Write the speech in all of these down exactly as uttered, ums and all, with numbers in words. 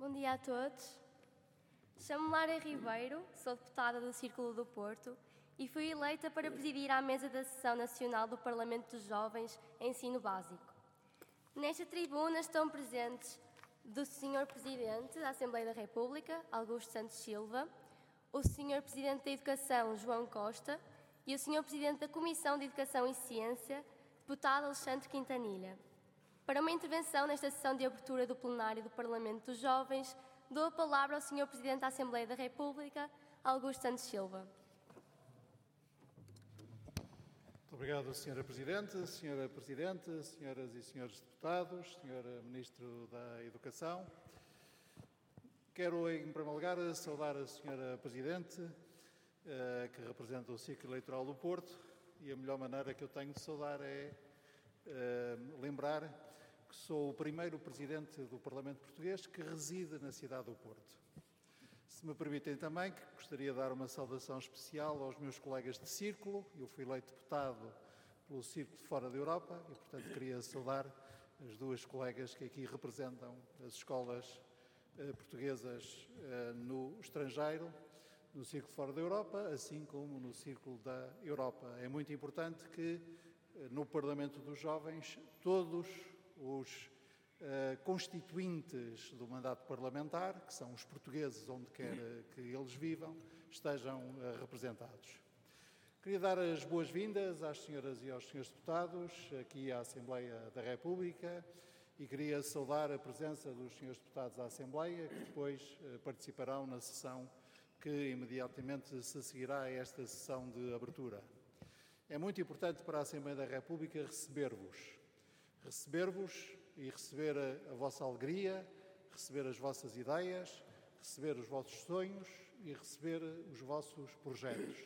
Bom dia a todos. Chamo-me Lara Ribeiro, sou deputada do Círculo do Porto e fui eleita para presidir à mesa da Sessão Nacional do Parlamento dos Jovens em Ensino Básico. Nesta tribuna estão presentes do senhor Presidente da Assembleia da República, Augusto Santos Silva, o senhor Presidente da Educação, João Costa, e o senhor Presidente da Comissão de Educação e Ciência, deputado Alexandre Quintanilha. Para uma intervenção nesta sessão de abertura do plenário do Parlamento dos Jovens, dou a palavra ao senhor Presidente da Assembleia da República, Augusto Santos Silva. Muito obrigado, senhora Presidente, senhora Presidente, senhoras e senhores deputados, senhora Ministro da Educação. Quero, em primeiro lugar, saudar a senhora Presidente, que representa o Círculo Eleitoral do Porto, e a melhor maneira que eu tenho de saudar é lembrar que sou o primeiro Presidente do Parlamento Português que reside na cidade do Porto. Se me permitem também, que gostaria de dar uma saudação especial aos meus colegas de Círculo. Eu fui eleito deputado pelo Círculo de Fora da Europa e, portanto, queria saudar as duas colegas que aqui representam as escolas eh, portuguesas eh, no estrangeiro, no Círculo de Fora da Europa, assim como no Círculo da Europa. É muito importante que, eh, no Parlamento dos Jovens, todos os uh, constituintes do mandato parlamentar, que são os portugueses onde quer que eles vivam, estejam uh, representados. Queria dar as boas-vindas às senhoras e aos senhores deputados aqui à Assembleia da República e queria saudar a presença dos senhores deputados à Assembleia, que depois uh, participarão na sessão que imediatamente se seguirá a esta sessão de abertura. É muito importante para a Assembleia da República receber-vos. Receber-vos e receber a, a vossa alegria, receber as vossas ideias, receber os vossos sonhos e receber os vossos projetos.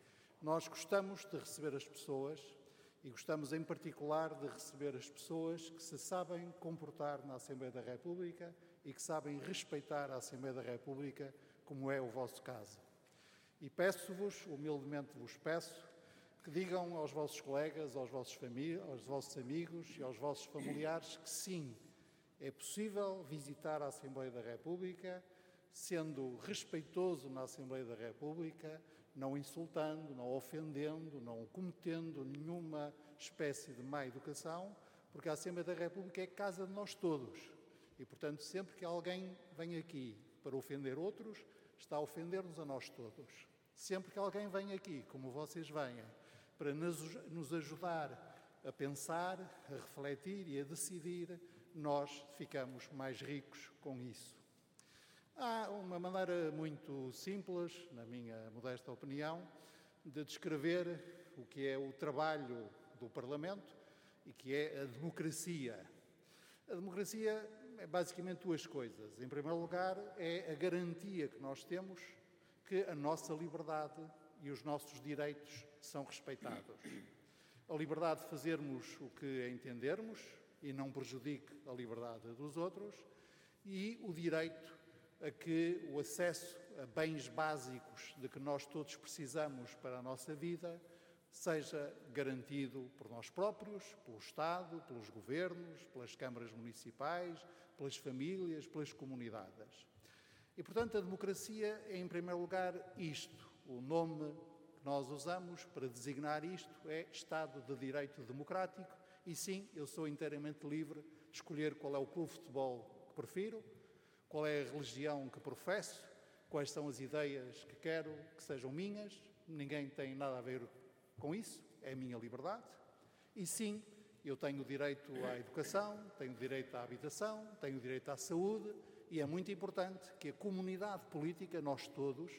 Nós gostamos de receber as pessoas e gostamos em particular de receber as pessoas que se sabem comportar na Assembleia da República e que sabem respeitar a Assembleia da República, como é o vosso caso. E peço-vos, humildemente vos peço, que digam aos vossos colegas, aos vossos, aos vossos amigos e aos vossos familiares que sim, é possível visitar a Assembleia da República, sendo respeitoso na Assembleia da República, não insultando, não ofendendo, não cometendo nenhuma espécie de má educação, porque a Assembleia da República é casa de nós todos. E, portanto, sempre que alguém vem aqui para ofender outros, está a ofender-nos a nós todos. Sempre que alguém vem aqui, como vocês venham, para nos ajudar a pensar, a refletir e a decidir, nós ficamos mais ricos com isso. Há uma maneira muito simples, na minha modesta opinião, de descrever o que é o trabalho do Parlamento e que é a democracia. A democracia é basicamente duas coisas. Em primeiro lugar, é a garantia que nós temos que a nossa liberdade e os nossos direitos são respeitados. A liberdade de fazermos o que entendermos e não prejudique a liberdade dos outros e o direito a que o acesso a bens básicos de que nós todos precisamos para a nossa vida seja garantido por nós próprios, pelo Estado, pelos governos, pelas câmaras municipais, pelas famílias, pelas comunidades. E, portanto, a democracia é, em primeiro lugar, isto. O nome que nós usamos para designar isto é Estado de Direito Democrático e, sim, eu sou inteiramente livre de escolher qual é o clube de futebol que prefiro, qual é a religião que professo, quais são as ideias que quero que sejam minhas. Ninguém tem nada a ver com isso, é a minha liberdade. E, sim, eu tenho direito à educação, tenho direito à habitação, tenho direito à saúde. E é muito importante que a comunidade política, nós todos,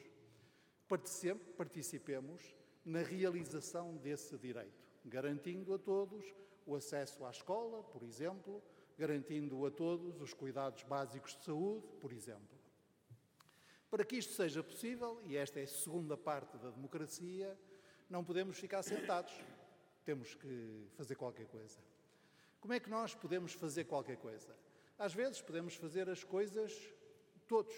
participemos na realização desse direito, garantindo a todos o acesso à escola, por exemplo, garantindo a todos os cuidados básicos de saúde, por exemplo. Para que isto seja possível, e esta é a segunda parte da democracia, não podemos ficar sentados, temos que fazer qualquer coisa. Como é que nós podemos fazer qualquer coisa? Às vezes podemos fazer as coisas todos.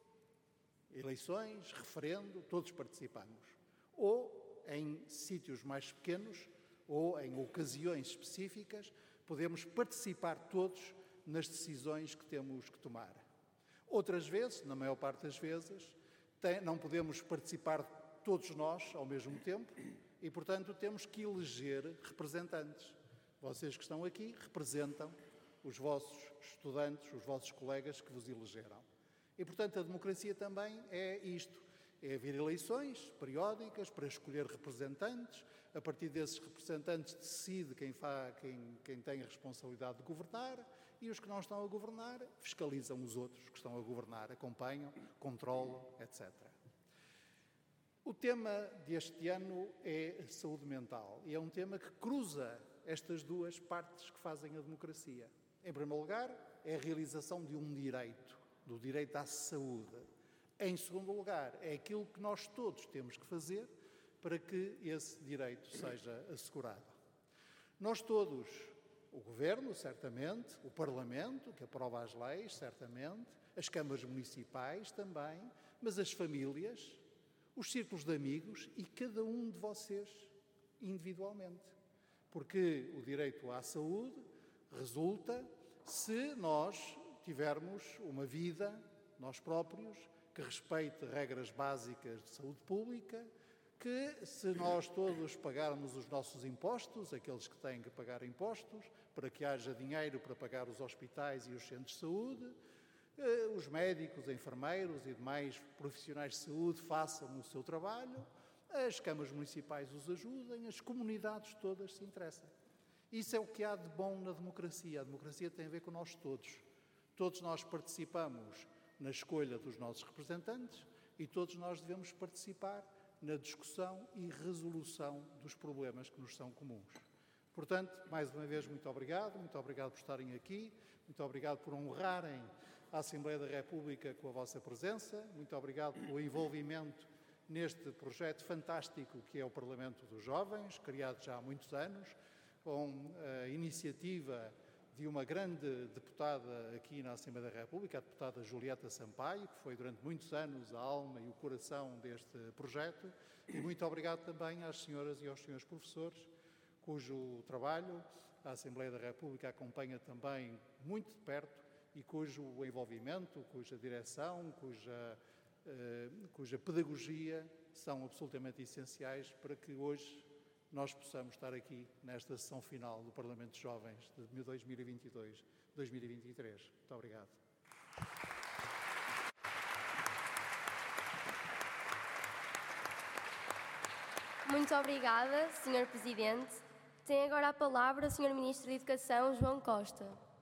Eleições, referendo, todos participamos. Ou em sítios mais pequenos, ou em ocasiões específicas, podemos participar todos nas decisões que temos que tomar. Outras vezes, na maior parte das vezes, tem, não podemos participar todos nós ao mesmo tempo e, portanto, temos que eleger representantes. Vocês que estão aqui representam os vossos estudantes, os vossos colegas que vos elegeram. E, portanto, a democracia também é isto. É haver eleições periódicas para escolher representantes. A partir desses representantes decide quem, faz, quem, quem tem a responsabilidade de governar e os que não estão a governar fiscalizam os outros que estão a governar, acompanham, controlam, etcétera. O tema deste ano é a saúde mental e é um tema que cruza estas duas partes que fazem a democracia. Em primeiro lugar, é a realização de um direito, do direito à saúde. Em segundo lugar, é aquilo que nós todos temos que fazer para que esse direito seja assegurado. Nós todos, o Governo, certamente, o Parlamento, que aprova as leis, certamente, as câmaras municipais também, mas as famílias, os círculos de amigos e cada um de vocês individualmente. Porque o direito à saúde resulta se nós tivermos uma vida, nós próprios, que respeite regras básicas de saúde pública, que se nós todos pagarmos os nossos impostos, aqueles que têm que pagar impostos, para que haja dinheiro para pagar os hospitais e os centros de saúde, os médicos, enfermeiros e demais profissionais de saúde façam o seu trabalho, as câmaras municipais os ajudem, as comunidades todas se interessem. Isso é o que há de bom na democracia. A democracia tem a ver com nós todos. Todos nós participamos na escolha dos nossos representantes e todos nós devemos participar na discussão e resolução dos problemas que nos são comuns. Portanto, mais uma vez, muito obrigado. Muito obrigado por estarem aqui. Muito obrigado por honrarem a Assembleia da República com a vossa presença. Muito obrigado pelo envolvimento neste projeto fantástico que é o Parlamento dos Jovens, criado já há muitos anos, com a iniciativa de uma grande deputada aqui na Assembleia da República, a deputada Julieta Sampaio, que foi durante muitos anos a alma e o coração deste projeto, e muito obrigado também às senhoras e aos senhores professores, cujo trabalho a Assembleia da República acompanha também muito de perto e cujo envolvimento, cuja direção, cuja, eh, cuja pedagogia são absolutamente essenciais para que hoje nós possamos estar aqui nesta sessão final do Parlamento de Jovens de dois mil e vinte e dois a dois mil e vinte e três. Muito obrigado. Muito obrigada, senhor Presidente. Tem agora a palavra o senhor Ministro da Educação, João Costa.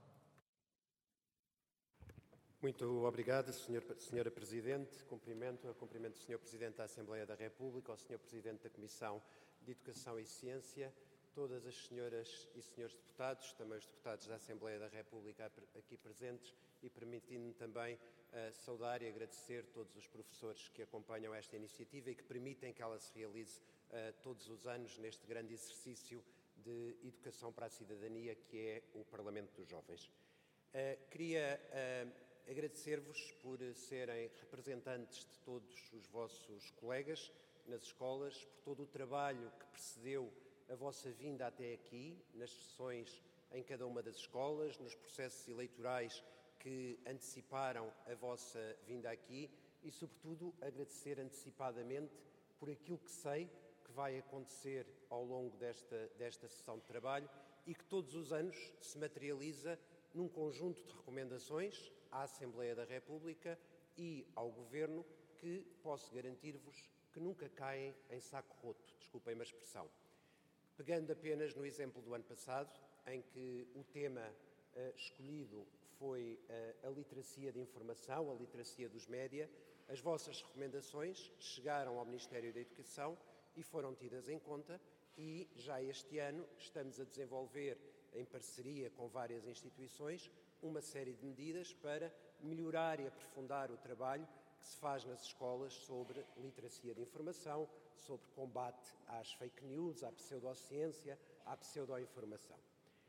Muito obrigado, senhora Presidente. Cumprimento, cumprimento o senhor Presidente da Assembleia da República, ao senhor Presidente da Comissão de Educação e Ciência, todas as senhoras e senhores deputados, também os deputados da Assembleia da República aqui presentes, e permitindo-me também uh, saudar e agradecer todos os professores que acompanham esta iniciativa e que permitem que ela se realize uh, todos os anos neste grande exercício de educação para a cidadania que é o Parlamento dos Jovens. Uh, queria uh, agradecer-vos por serem representantes de todos os vossos colegas nas escolas, por todo o trabalho que precedeu a vossa vinda até aqui, nas sessões em cada uma das escolas, nos processos eleitorais que anteciparam a vossa vinda aqui e, sobretudo, agradecer antecipadamente por aquilo que sei que vai acontecer ao longo desta, desta sessão de trabalho e que todos os anos se materializa num conjunto de recomendações à Assembleia da República e ao Governo que posso garantir-vos que nunca caem em saco roto, desculpem-me a expressão. Pegando apenas no exemplo do ano passado, em que o tema uh, escolhido foi uh, a literacia de informação, a literacia dos média, as vossas recomendações chegaram ao Ministério da Educação e foram tidas em conta e já este ano estamos a desenvolver, em parceria com várias instituições, uma série de medidas para melhorar e aprofundar o trabalho que se faz nas escolas sobre literacia de informação, sobre combate às fake news, à pseudociência, à pseudoinformação.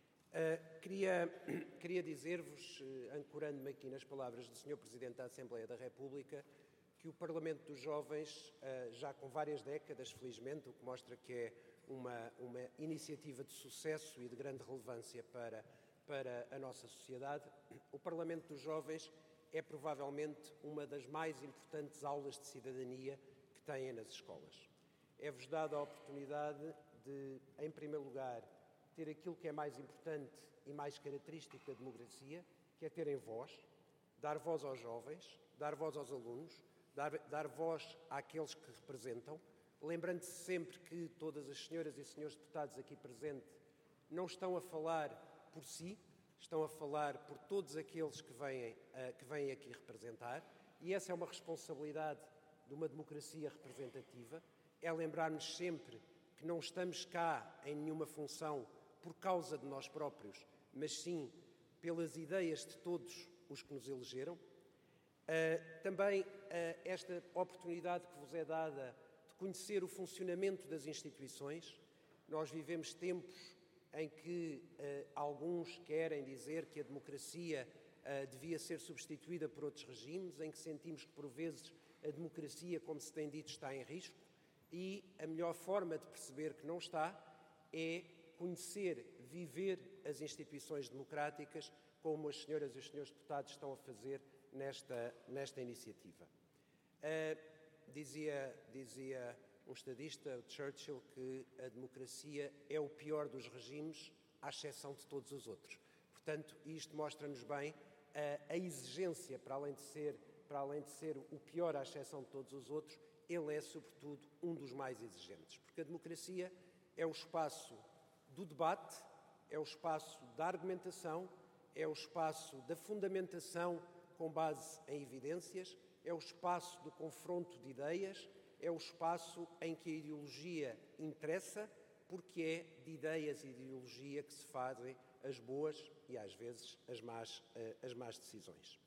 Uh, queria, queria dizer-vos, uh, ancorando-me aqui nas palavras do senhor Presidente da Assembleia da República, que o Parlamento dos Jovens, uh, já com várias décadas, felizmente, o que mostra que é uma, uma iniciativa de sucesso e de grande relevância para, para a nossa sociedade, o Parlamento dos Jovens é provavelmente uma das mais importantes aulas de cidadania que têm nas escolas. É-vos dada a oportunidade de, em primeiro lugar, ter aquilo que é mais importante e mais característico da democracia, que é terem voz, dar voz aos jovens, dar voz aos alunos, dar, dar voz àqueles que representam, lembrando-se sempre que todas as senhoras e senhores deputados aqui presentes não estão a falar por si, estão a falar por todos aqueles que vêm, uh, que vêm aqui representar, e essa é uma responsabilidade de uma democracia representativa, é lembrar-nos sempre que não estamos cá em nenhuma função por causa de nós próprios, mas sim pelas ideias de todos os que nos elegeram. Uh, também uh, esta oportunidade que vos é dada de conhecer o funcionamento das instituições. Nós vivemos tempos em que uh, alguns querem dizer que a democracia uh, devia ser substituída por outros regimes, em que sentimos que, por vezes, a democracia, como se tem dito, está em risco, e a melhor forma de perceber que não está é conhecer, viver as instituições democráticas, como as senhoras e os senhores deputados estão a fazer nesta, nesta iniciativa. Uh, dizia, dizia um estadista, Churchill, que a democracia é o pior dos regimes, à exceção de todos os outros. Portanto, isto mostra-nos bem a, a exigência, para além de ser, para além de ser o pior à exceção de todos os outros, ele é, sobretudo, um dos mais exigentes. Porque a democracia é o espaço do debate, é o espaço da argumentação, é o espaço da fundamentação com base em evidências, é o espaço do confronto de ideias, é o espaço em que a ideologia interessa, porque é de ideias e de ideologia que se fazem as boas e, às vezes, as más, as más decisões.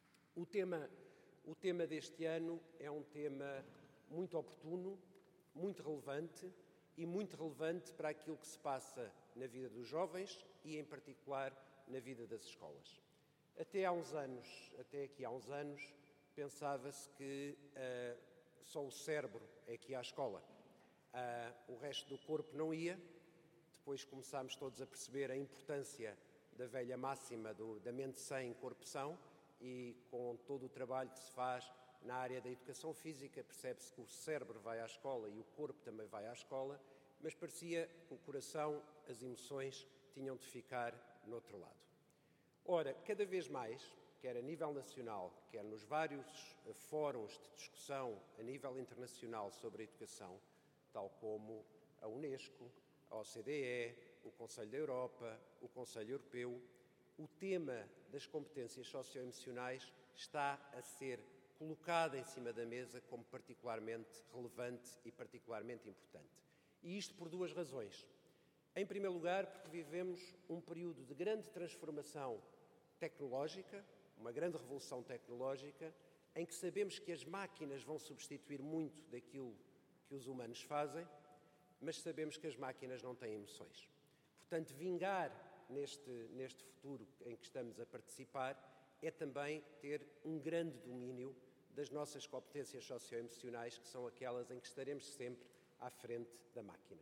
O tema, o tema deste ano é um tema muito oportuno, muito relevante e muito relevante para aquilo que se passa na vida dos jovens e, em particular, na vida das escolas. Até há uns anos, até aqui há uns anos, pensava-se que uh, só o cérebro é que ia à escola. Uh, o resto do corpo não ia. Depois começámos todos a perceber a importância da velha máxima do, da mente sã, corpo são, e com todo o trabalho que se faz na área da educação física, percebe-se que o cérebro vai à escola e o corpo também vai à escola, mas parecia que o coração, as emoções, tinham de ficar no outro lado. Ora, cada vez mais, quer a nível nacional, quer nos vários fóruns de discussão a nível internacional sobre a educação, tal como a Unesco, a O C D E, o Conselho da Europa, o Conselho Europeu, o tema das competências socioemocionais está a ser colocado em cima da mesa como particularmente relevante e particularmente importante. E isto por duas razões. Em primeiro lugar, porque vivemos um período de grande transformação tecnológica, uma grande revolução tecnológica, em que sabemos que as máquinas vão substituir muito daquilo que os humanos fazem, mas sabemos que as máquinas não têm emoções. Portanto, vingar neste, neste futuro em que estamos a participar é também ter um grande domínio das nossas competências socioemocionais, que são aquelas em que estaremos sempre à frente da máquina.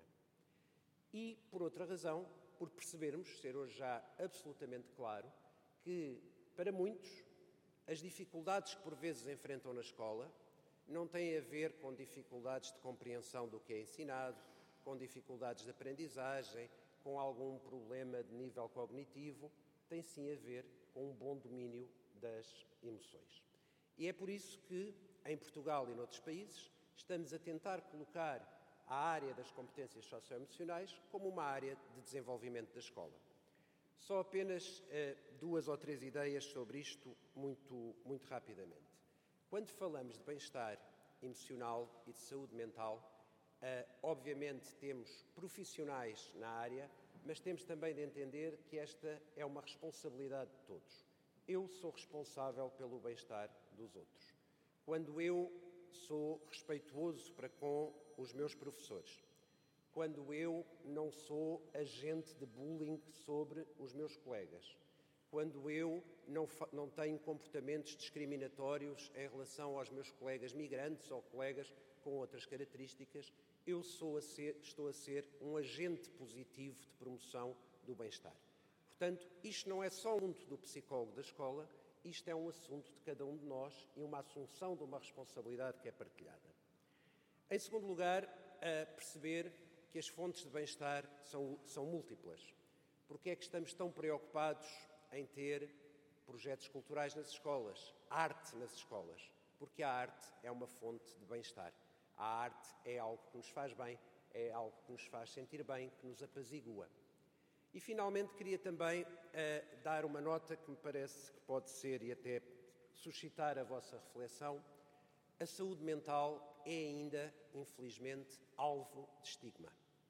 E, por outra razão, por percebermos, ser hoje já absolutamente claro, que, para muitos, as dificuldades que por vezes enfrentam na escola não têm a ver com dificuldades de compreensão do que é ensinado, com dificuldades de aprendizagem, com algum problema de nível cognitivo, tem sim a ver com um bom domínio das emoções. E é por isso que, em Portugal e noutros países, estamos a tentar colocar a área das competências socioemocionais como uma área de desenvolvimento da escola. Só apenas eh, duas ou três ideias sobre isto, muito, muito rapidamente. Quando falamos de bem-estar emocional e de saúde mental, eh, obviamente temos profissionais na área, mas temos também de entender que esta é uma responsabilidade de todos. Eu sou responsável pelo bem-estar dos outros. Quando eu sou respeituoso para com os meus professores, quando eu não sou agente de bullying sobre os meus colegas, quando eu não, não tenho comportamentos discriminatórios em relação aos meus colegas migrantes ou colegas com outras características, eu sou a ser, estou a ser um agente positivo de promoção do bem-estar. Portanto, isto não é só um assunto do psicólogo da escola, isto é um assunto de cada um de nós e uma assunção de uma responsabilidade que é partilhada. Em segundo lugar, a perceber que as fontes de bem-estar são, são múltiplas. Porque é que estamos tão preocupados em ter projetos culturais nas escolas, arte nas escolas? Porque a arte é uma fonte de bem-estar. A arte é algo que nos faz bem, é algo que nos faz sentir bem, que nos apazigua. E, finalmente, queria também uh, dar uma nota que me parece que pode ser e até suscitar a vossa reflexão. A saúde mental é ainda, infelizmente, alvo de estigma.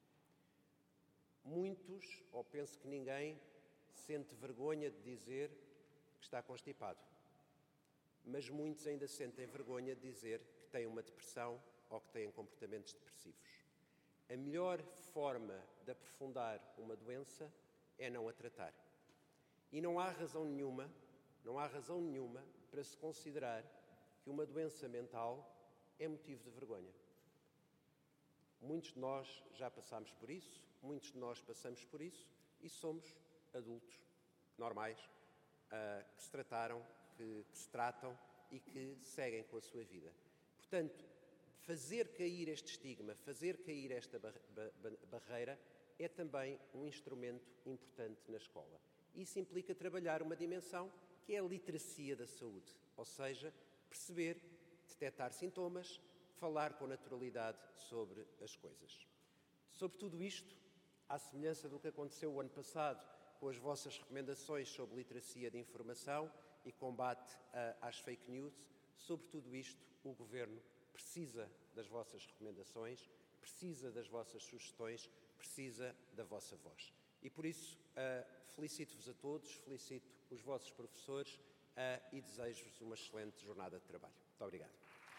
Muitos, ou penso que ninguém, sente vergonha de dizer que está constipado. Mas muitos ainda sentem vergonha de dizer que têm uma depressão ou que têm comportamentos depressivos. A melhor forma de aprofundar uma doença é não a tratar. E não há razão nenhuma, não há razão nenhuma para se considerar que uma doença mental é motivo de vergonha. Muitos de nós já passámos por isso, muitos de nós passamos por isso e somos adultos normais, uh, que se trataram, que, que se tratam e que seguem com a sua vida. Portanto, fazer cair este estigma, fazer cair esta bar- bar- barreira é também um instrumento importante na escola. Isso implica trabalhar uma dimensão que é a literacia da saúde, ou seja, perceber, detectar sintomas, falar com naturalidade sobre as coisas. Sobre tudo isto, à semelhança do que aconteceu o ano passado com as vossas recomendações sobre literacia de informação e combate uh, às fake news, sobre tudo isto, o Governo precisa das vossas recomendações, precisa das vossas sugestões, precisa da vossa voz. E por isso, uh, felicito-vos a todos, felicito os vossos professores uh, e desejo-vos uma excelente jornada de trabalho. Muito obrigado.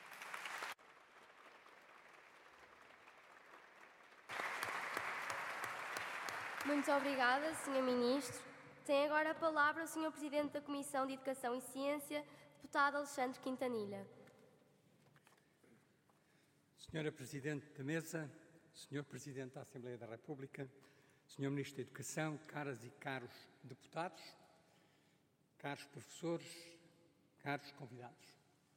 Muito obrigada, senhor Ministro. Tem agora a palavra o senhor Presidente da Comissão de Educação e Ciência, deputado Alexandre Quintanilha. Senhora Presidente da Mesa, senhor Presidente da Assembleia da República, senhor Ministro da Educação, caras e caros deputados, caros professores, caros convidados.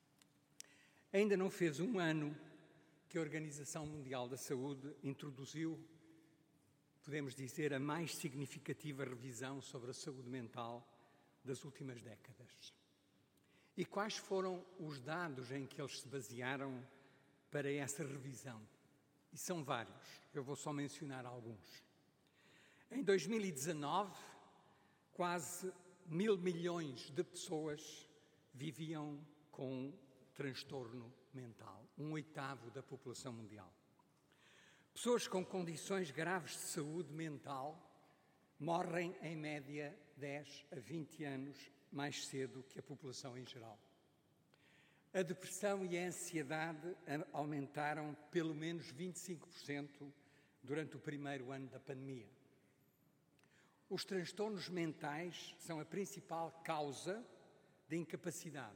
Ainda não fez um ano que a Organização Mundial da Saúde introduziu, podemos dizer, a mais significativa revisão sobre a saúde mental das últimas décadas. E quais foram os dados em que eles se basearam para essa revisão? E são vários, eu vou só mencionar alguns. Em dois mil e dezanove, quase mil milhões de pessoas viviam com transtorno mental, um oitavo da população mundial. Pessoas com condições graves de saúde mental morrem, em média, dez a vinte anos mais cedo que a população em geral. A depressão e a ansiedade aumentaram pelo menos vinte e cinco por cento durante o primeiro ano da pandemia. Os transtornos mentais são a principal causa de incapacidade,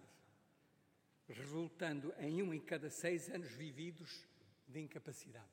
resultando em um em cada seis anos vividos de incapacidade.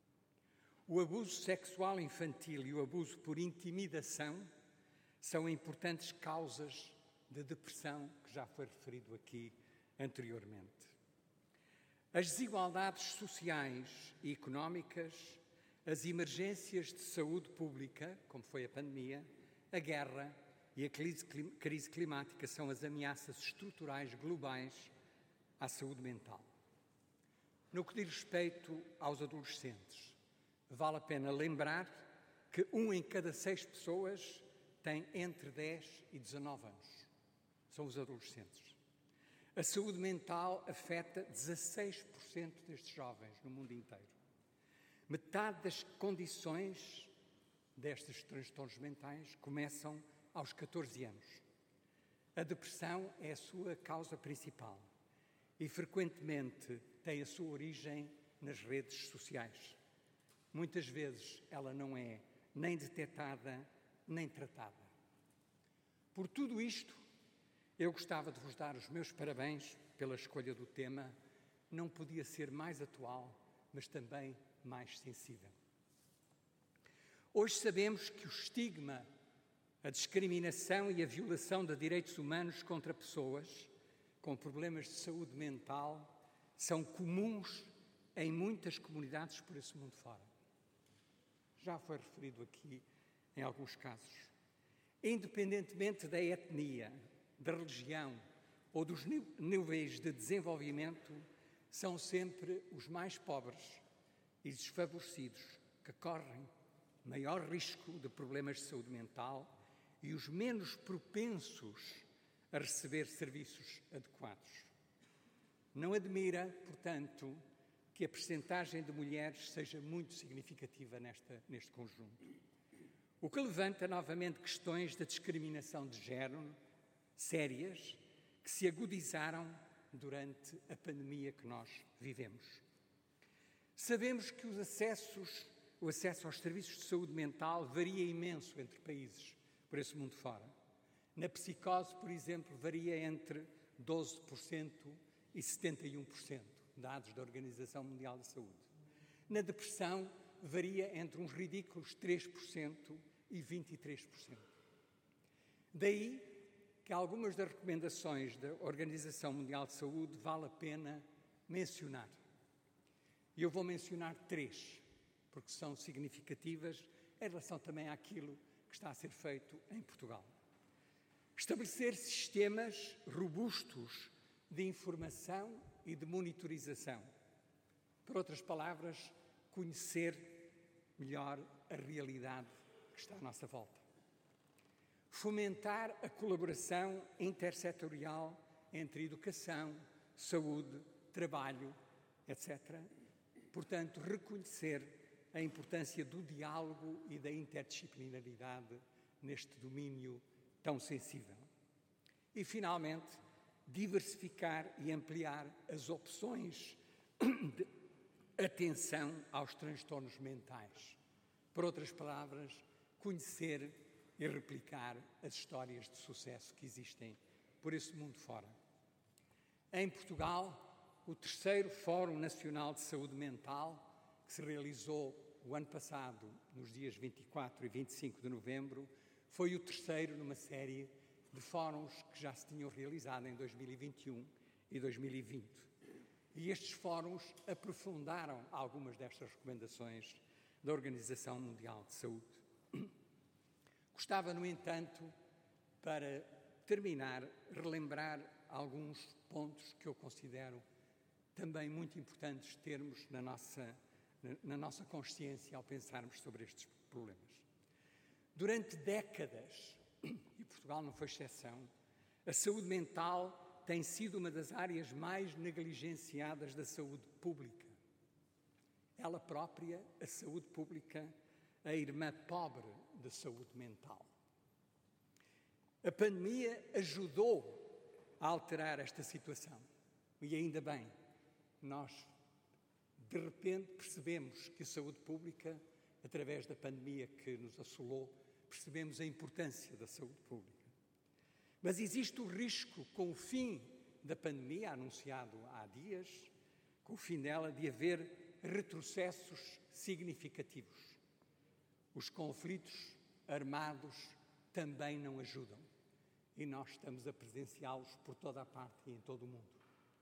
O abuso sexual infantil e o abuso por intimidação são importantes causas de depressão, que já foi referido aqui anteriormente. As desigualdades sociais e económicas, as emergências de saúde pública, como foi a pandemia, a guerra e a crise climática são as ameaças estruturais globais à saúde mental. No que diz respeito aos adolescentes, vale a pena lembrar que um em cada seis pessoas tem entre dez e dezanove anos. São os adolescentes. A saúde mental afeta dezasseis por cento destes jovens no mundo inteiro. Metade das condições destes transtornos mentais começam aos catorze anos. A depressão é a sua causa principal e frequentemente tem a sua origem nas redes sociais. Muitas vezes ela não é nem detectada nem tratada. Por tudo isto, eu gostava de vos dar os meus parabéns pela escolha do tema. Não podia ser mais atual, mas também mais sensível. Hoje sabemos que o estigma A discriminação e a violação de direitos humanos contra pessoas com problemas de saúde mental são comuns em muitas comunidades por esse mundo fora. Já foi referido aqui em alguns casos. Independentemente da etnia, da religião ou dos níveis de desenvolvimento, são sempre os mais pobres e desfavorecidos que correm maior risco de problemas de saúde mental e os menos propensos a receber serviços adequados. Não admira, portanto, que a percentagem de mulheres seja muito significativa nesta, neste conjunto. O que levanta novamente questões da discriminação de género sérias que se agudizaram durante a pandemia que nós vivemos. Sabemos que os acessos, o acesso aos serviços de saúde mental varia imenso entre países por esse mundo fora. Na psicose, por exemplo, varia entre doze por cento e setenta e um por cento, dados da Organização Mundial da Saúde. Na depressão, varia entre uns ridículos três por cento e vinte e três por cento. Daí que algumas das recomendações da Organização Mundial de Saúde vale a pena mencionar. E eu vou mencionar três, porque são significativas em relação também àquilo que está a ser feito em Portugal. Estabelecer sistemas robustos de informação e de monitorização. Por outras palavras, conhecer melhor a realidade que está à nossa volta. Fomentar a colaboração intersetorial entre educação, saúde, trabalho, etcétera. Portanto, reconhecer a importância do diálogo e da interdisciplinaridade neste domínio tão sensível. E, finalmente, diversificar e ampliar as opções de atenção aos transtornos mentais. Por outras palavras, conhecer e replicar as histórias de sucesso que existem por esse mundo fora. Em Portugal, o terceiro Fórum Nacional de Saúde Mental, que se realizou o ano passado, nos dias vinte e quatro e vinte e cinco de novembro, foi o terceiro numa série de fóruns que já se tinham realizado em dois mil e vinte e um e dois mil e vinte. E estes fóruns aprofundaram algumas destas recomendações da Organização Mundial de Saúde. Gostava, no entanto, para terminar, relembrar alguns pontos que eu considero também muito importantes termos na nossa, na nossa consciência ao pensarmos sobre estes problemas. Durante décadas, e Portugal não foi exceção, a saúde mental tem sido uma das áreas mais negligenciadas da saúde pública. Ela própria, a saúde pública, a irmã pobre da saúde mental. A pandemia ajudou a alterar esta situação. E ainda bem, nós de repente percebemos que a saúde pública, através da pandemia que nos assolou, percebemos a importância da saúde pública. Mas existe o risco, com o fim da pandemia, anunciado há dias, com o fim dela, de haver retrocessos significativos. Os conflitos armados também não ajudam e nós estamos a presenciá-los por toda a parte e em todo o mundo.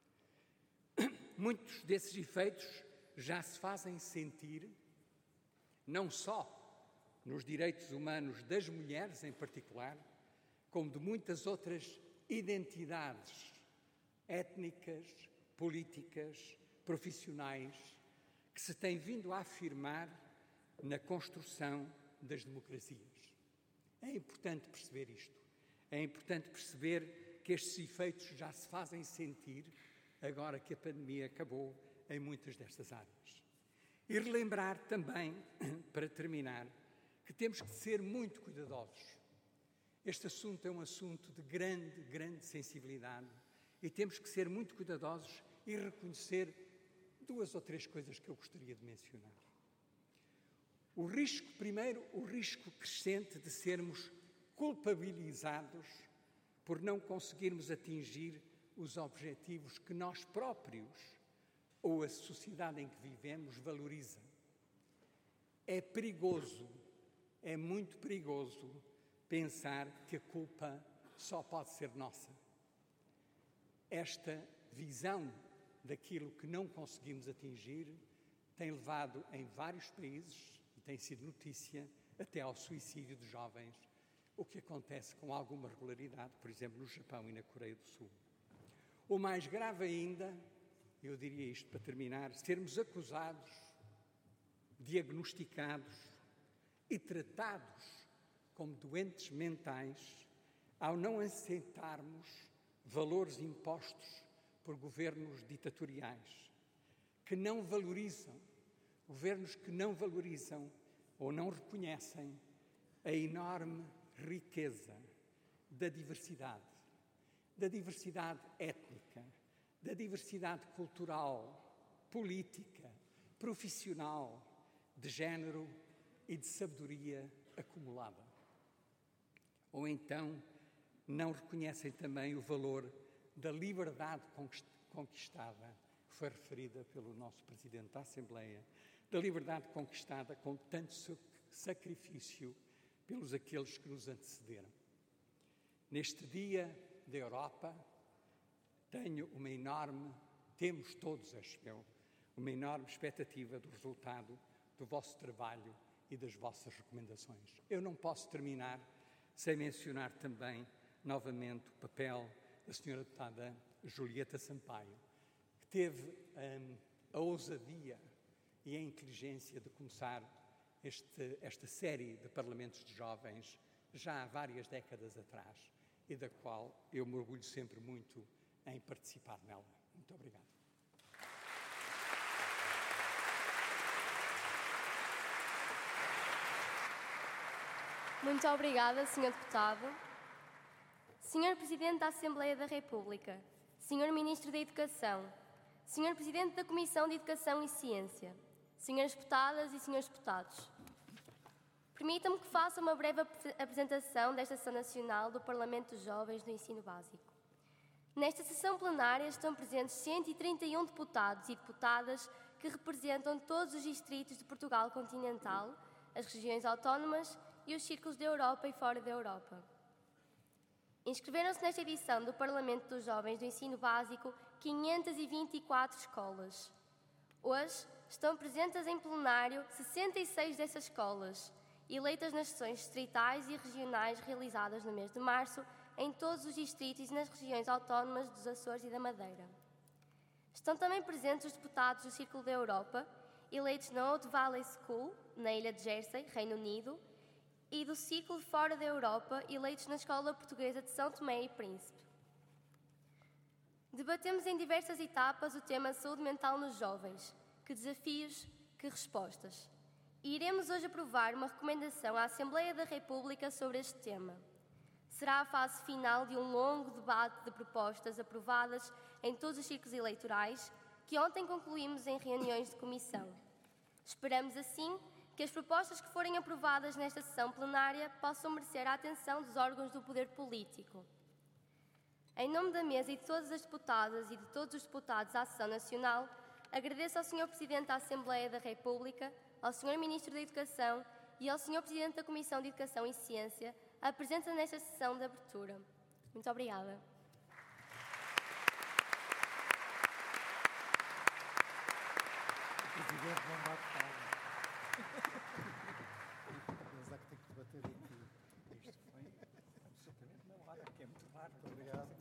Muitos desses efeitos já se fazem sentir, não só nos direitos humanos das mulheres em particular, como de muitas outras identidades étnicas, políticas, profissionais, que se têm vindo a afirmar na construção das democracias. É importante perceber isto. É importante perceber que estes efeitos já se fazem sentir agora que a pandemia acabou em muitas destas áreas. E relembrar também, para terminar, que temos que ser muito cuidadosos. Este assunto é um assunto de grande, grande sensibilidade e temos que ser muito cuidadosos e reconhecer duas ou três coisas que eu gostaria de mencionar. O risco, primeiro, o risco crescente de sermos culpabilizados por não conseguirmos atingir os objetivos que nós próprios ou a sociedade em que vivemos valoriza. É perigoso, é muito perigoso pensar que a culpa só pode ser nossa. Esta visão daquilo que não conseguimos atingir tem levado em vários países, e tem sido notícia, até ao suicídio de jovens, o que acontece com alguma regularidade, por exemplo, no Japão e na Coreia do Sul. O mais grave ainda, eu diria isto para terminar, sermos acusados, diagnosticados e tratados como doentes mentais ao não aceitarmos valores impostos por governos ditatoriais, que não valorizam, governos que não valorizam ou não reconhecem a enorme riqueza da diversidade, da diversidade étnica, da diversidade cultural, política, profissional, de género e de sabedoria acumulada. Ou então não reconhecem também o valor da liberdade conquistada, que foi referida pelo nosso Presidente da Assembleia, da liberdade conquistada com tanto sacrifício pelos aqueles que nos antecederam. Neste Dia da Europa, tenho uma enorme, temos todos, acho eu, uma enorme expectativa do resultado do vosso trabalho e das vossas recomendações. Eu não posso terminar sem mencionar também, novamente, o papel da senhora deputada Julieta Sampaio, que teve hum, a ousadia e a inteligência de começar este, esta série de parlamentos de jovens já há várias décadas atrás e da qual eu me orgulho sempre muito em participar nela. Muito obrigado. Muito obrigada, senhor Deputado. senhor Presidente da Assembleia da República, senhor Ministro da Educação, senhor Presidente da Comissão de Educação e Ciência, senhoras Deputadas e senhores Deputados, permitam-me que faça uma breve apresentação desta Sessão Nacional do Parlamento dos Jovens do Ensino Básico. Nesta sessão plenária estão presentes cento e trinta e um deputados e deputadas que representam todos os distritos de Portugal continental, as regiões autónomas e os círculos da Europa e fora da Europa. Inscreveram-se nesta edição do Parlamento dos Jovens do Ensino Básico quinhentas e vinte e quatro escolas. Hoje estão presentes em plenário sessenta e seis dessas escolas, eleitas nas sessões distritais e regionais realizadas no mês de março em todos os distritos e nas regiões autónomas dos Açores e da Madeira. Estão também presentes os deputados do Círculo da Europa, eleitos na Old Valley School, na Ilha de Jersey, Reino Unido, e do Círculo fora da Europa, eleitos na Escola Portuguesa de São Tomé e Príncipe. Debatemos em diversas etapas o tema saúde mental nos jovens. Que desafios, que respostas. E iremos hoje aprovar uma recomendação à Assembleia da República sobre este tema. Será a fase final de um longo debate de propostas aprovadas em todos os ciclos eleitorais que ontem concluímos em reuniões de comissão. Esperamos, assim, que as propostas que forem aprovadas nesta sessão plenária possam merecer a atenção dos órgãos do poder político. Em nome da mesa e de todas as deputadas e de todos os deputados à Sessão Nacional, agradeço ao senhor Presidente da Assembleia da República, ao senhor Ministro da Educação e ao senhor Presidente da Comissão de Educação e Ciência a presença nesta sessão de abertura. Muito obrigada. Presidente, não bate palma. Apesar que tem que debater aqui. Isto foi absolutamente não raro, que é muito raro. Muito obrigado.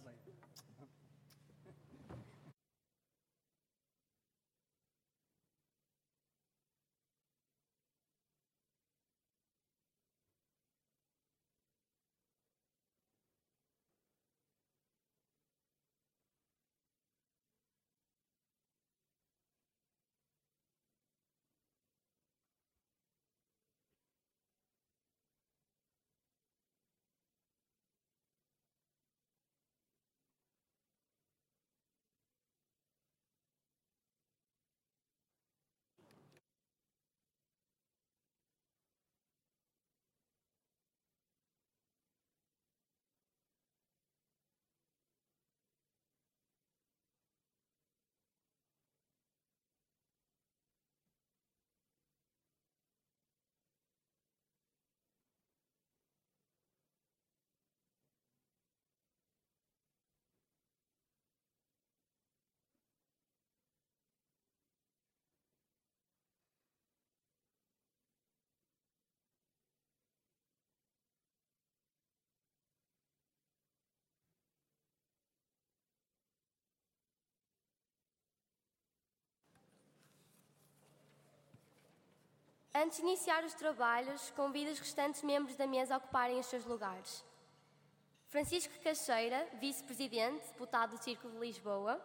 Antes de iniciar os trabalhos, convido os restantes membros da mesa a ocuparem os seus lugares. Francisco Caixeira, vice-presidente, deputado do Círculo de Lisboa.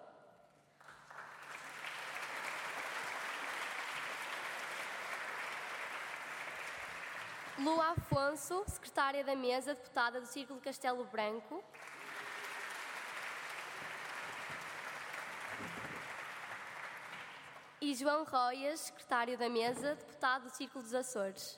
Lua Afonso, secretária da mesa, deputada do Círculo de Castelo Branco. E João Roias, secretário da mesa, deputado do Círculo dos Açores.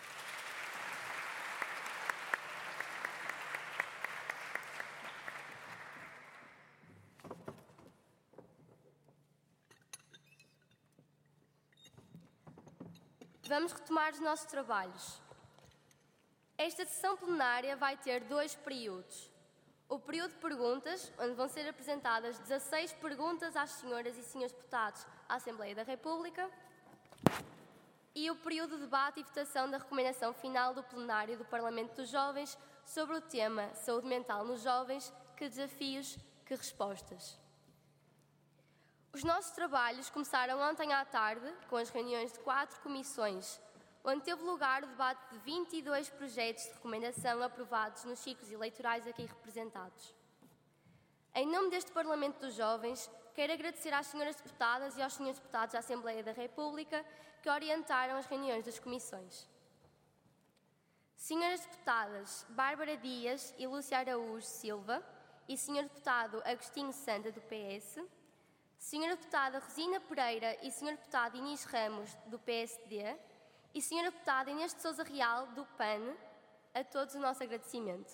Vamos retomar os nossos trabalhos. Esta sessão plenária vai ter dois períodos. O período de perguntas, onde vão ser apresentadas dezasseis perguntas às senhoras e senhores deputados à Assembleia da República, e o período de debate e votação da recomendação final do plenário do Parlamento dos Jovens sobre o tema Saúde Mental nos Jovens, que desafios, que respostas. Os nossos trabalhos começaram ontem à tarde, com as reuniões de quatro comissões, onde teve lugar o debate de vinte e dois projetos de recomendação aprovados nos ciclos eleitorais aqui representados. Em nome deste Parlamento dos Jovens, quero agradecer às senhoras deputadas e aos senhores deputados da Assembleia da República que orientaram as reuniões das comissões. Senhoras deputadas Bárbara Dias e Lúcia Araújo Silva e senhor deputado Agostinho Santa, do P S, senhora deputada Rosina Pereira e senhor deputado Inês Ramos, do P S D, e senhora deputada Inês de Sousa Real, do P A N, a todos o nosso agradecimento.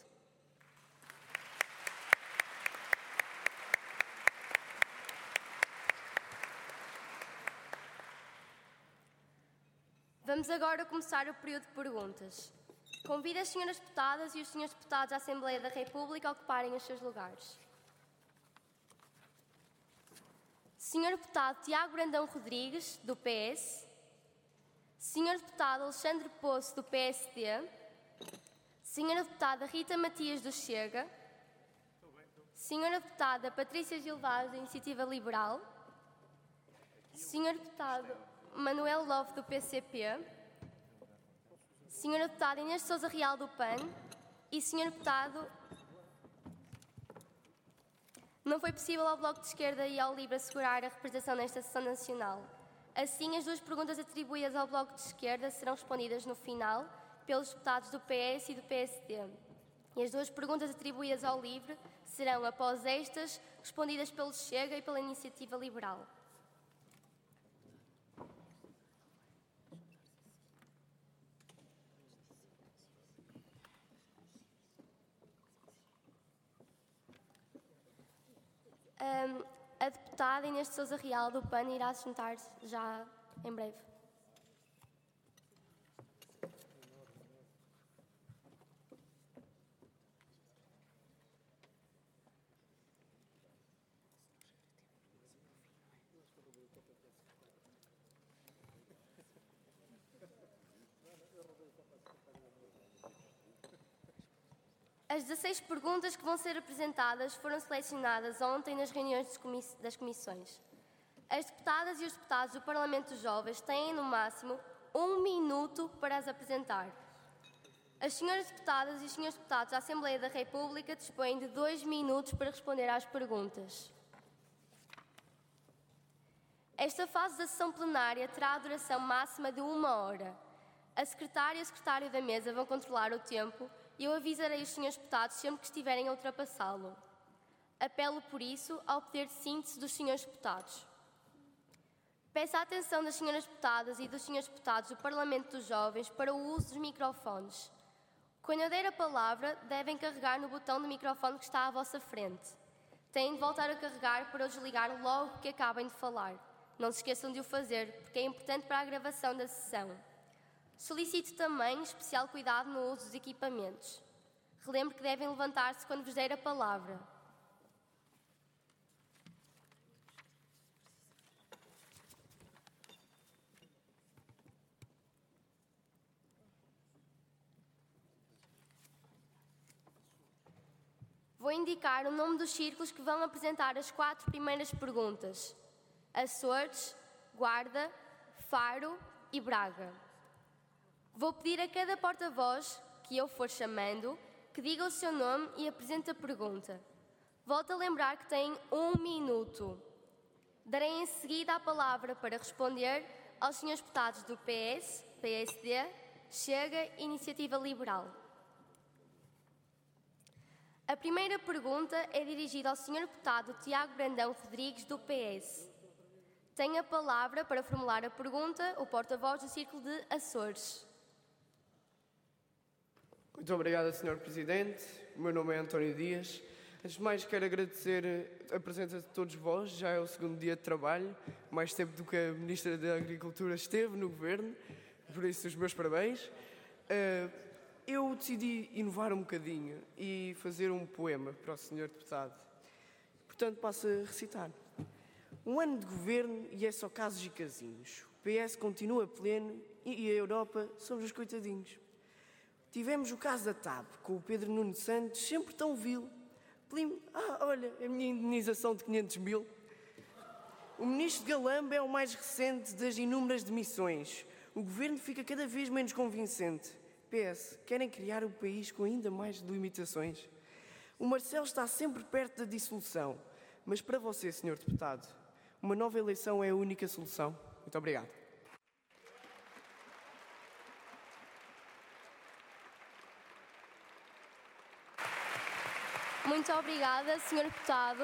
Vamos agora começar o período de perguntas. Convido as senhoras deputadas e os senhores deputados da Assembleia da República a ocuparem os seus lugares. senhor deputado Tiago Brandão Rodrigues, do P S, senhor deputado Alexandre Poço, do P S D, senhora deputada Rita Matias, do Chega, senhora deputada Patrícia Gil Vaz, da Iniciativa Liberal, senhor deputado Manuel Love, do P C P, senhora deputada Inês de Sousa Real, do P A N, e senhor deputado... Não foi possível ao Bloco de Esquerda e ao LIVRE assegurar a representação nesta sessão nacional. Assim, as duas perguntas atribuídas ao Bloco de Esquerda serão respondidas no final pelos deputados do P S e do P S D. E as duas perguntas atribuídas ao LIVRE serão, após estas, respondidas pelo Chega e pela Iniciativa Liberal. Um, a deputada Inês de Sousa Real, do P A N, irá se juntar já em breve. As dezasseis perguntas que vão ser apresentadas foram selecionadas ontem nas reuniões das comissões. As deputadas e os deputados do Parlamento dos Jovens têm, no máximo, um minuto para as apresentar. As senhoras deputadas e os senhores deputados da Assembleia da República dispõem de dois minutos para responder às perguntas. Esta fase da sessão plenária terá a duração máxima de uma hora. A secretária e o secretário da mesa vão controlar o tempo e eu avisarei os senhores deputados sempre que estiverem a ultrapassá-lo. Apelo, por isso, ao poder de síntese dos senhores deputados. Peço a atenção das senhoras deputadas e dos senhores deputados do Parlamento dos Jovens para o uso dos microfones. Quando eu der a palavra, devem carregar no botão do microfone que está à vossa frente. Têm de voltar a carregar para o desligar logo que acabem de falar. Não se esqueçam de o fazer, porque é importante para a gravação da sessão. Solicito também especial cuidado no uso dos equipamentos. Relembro que devem levantar-se quando vos der a palavra. Vou indicar o nome dos círculos que vão apresentar as quatro primeiras perguntas: Açores, Guarda, Faro e Braga. Vou pedir a cada porta-voz que eu for chamando que diga o seu nome e apresente a pergunta. Volto a lembrar que têm um minuto. Darei em seguida a palavra para responder aos senhores deputados do P S, P S D, Chega e Iniciativa Liberal. A primeira pergunta é dirigida ao senhor deputado Tiago Brandão Rodrigues, do P S. Tem a palavra para formular a pergunta o porta-voz do Círculo de Açores. Muito obrigado, senhor Presidente. O meu nome é António Dias. Antes de mais, quero agradecer a presença de todos vós. Já é o segundo dia de trabalho, mais tempo do que a Ministra da Agricultura esteve no Governo. Por isso, os meus parabéns. Eu decidi inovar um bocadinho e fazer um poema para o senhor Deputado. Portanto, passo a recitar. Um ano de Governo e é só casos e casinhos. O P S continua pleno e a Europa somos os coitadinhos. Tivemos o caso da T A B, com o Pedro Nuno Santos, sempre tão vil. Ah, olha, a minha indenização de quinhentos mil. O ministro de Galamba é o mais recente das inúmeras demissões. O governo fica cada vez menos convincente. P S, querem criar um país com ainda mais limitações? O Marcelo está sempre perto da dissolução. Mas para você, senhor Deputado, uma nova eleição é a única solução. Muito obrigado. Muito obrigada, senhor Deputado.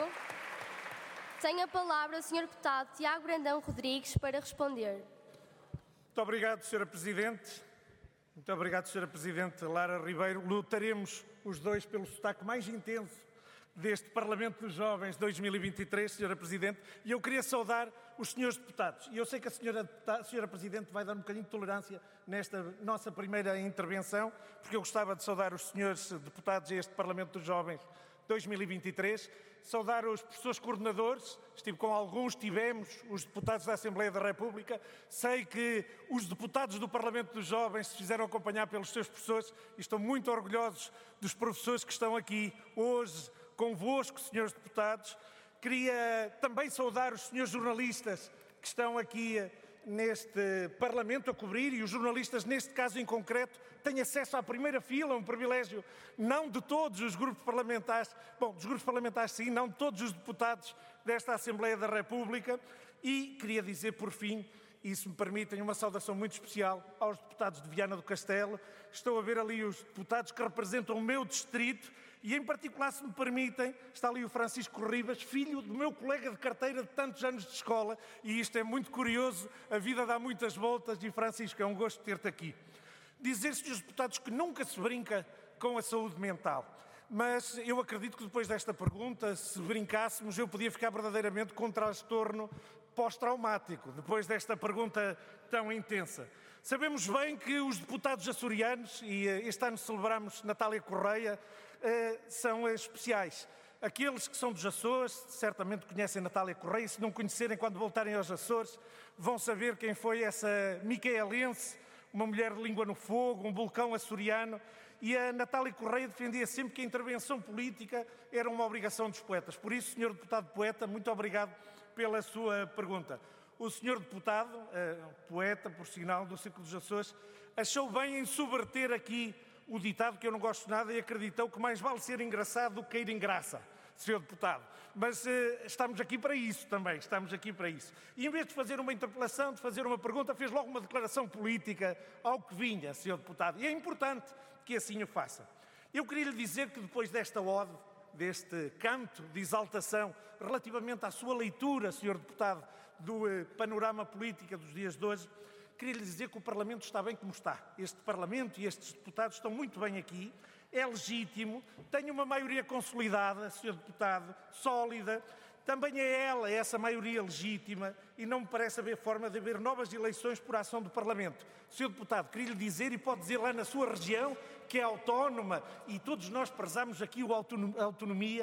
Tem a palavra o senhor Deputado Tiago Brandão Rodrigues para responder. Muito obrigado, senhora Presidente. Muito obrigado, senhora Presidente Lara Ribeiro. Lutaremos os dois pelo sotaque mais intenso deste Parlamento dos Jovens dois mil e vinte e três, senhora Presidente, e eu queria saudar os senhores deputados. E eu sei que a senhora, a senhora Presidente vai dar um bocadinho de tolerância nesta nossa primeira intervenção, porque eu gostava de saudar os senhores deputados a este Parlamento dos Jovens dois mil e vinte e três, saudar os professores coordenadores, estive com alguns, tivemos os deputados da Assembleia da República, sei que os deputados do Parlamento dos Jovens se fizeram acompanhar pelos seus professores e estão muito orgulhosos dos professores que estão aqui hoje convosco, senhores deputados. Queria também saudar os senhores jornalistas que estão aqui neste Parlamento a cobrir, e os jornalistas, neste caso em concreto, têm acesso à primeira fila, um privilégio não de todos os grupos parlamentares, bom, dos grupos parlamentares sim, não de todos os deputados desta Assembleia da República. E queria dizer, por fim, e se me permitem, uma saudação muito especial aos deputados de Viana do Castelo. Estou a ver ali os deputados que representam o meu distrito, e em particular, se me permitem, está ali o Francisco Ribas, filho do meu colega de carteira de tantos anos de escola, e isto é muito curioso, a vida dá muitas voltas, e Francisco, é um gosto ter-te aqui. Dizer, senhores deputados, que nunca se brinca com a saúde mental, mas eu acredito que depois desta pergunta, se brincássemos, eu podia ficar verdadeiramente com transtorno pós-traumático, depois desta pergunta tão intensa. Sabemos bem que os deputados açorianos, e este ano celebramos Natália Correia, são especiais. Aqueles que são dos Açores certamente conhecem Natália Correia, e se não conhecerem, quando voltarem aos Açores, vão saber quem foi essa micaelense, uma mulher de língua no fogo, um vulcão açoriano. E a Natália Correia defendia sempre que a intervenção política era uma obrigação dos poetas. Por isso, senhor deputado poeta, muito obrigado pela sua pergunta. O senhor deputado, poeta, por sinal, do Círculo dos Açores, achou bem em subverter aqui o ditado que eu não gosto nada e acreditou que mais vale ser engraçado do que cair em graça, senhor deputado. Mas uh, estamos aqui para isso também, estamos aqui para isso. E em vez de fazer uma interpelação, de fazer uma pergunta, fez logo uma declaração política ao que vinha, senhor deputado. E é importante que assim o faça. Eu queria lhe dizer que depois desta ode, deste canto de exaltação, relativamente à sua leitura, senhor deputado, do uh, panorama político dos dias de hoje, queria lhe dizer que o Parlamento está bem como está. Este Parlamento e estes deputados estão muito bem aqui, é legítimo, tem uma maioria consolidada, senhor deputado, sólida, também é ela essa maioria legítima e não me parece haver forma de haver novas eleições por ação do Parlamento. senhor deputado, queria lhe dizer, e pode dizer lá na sua região, que é autónoma, e todos nós prezamos aqui a autonomia,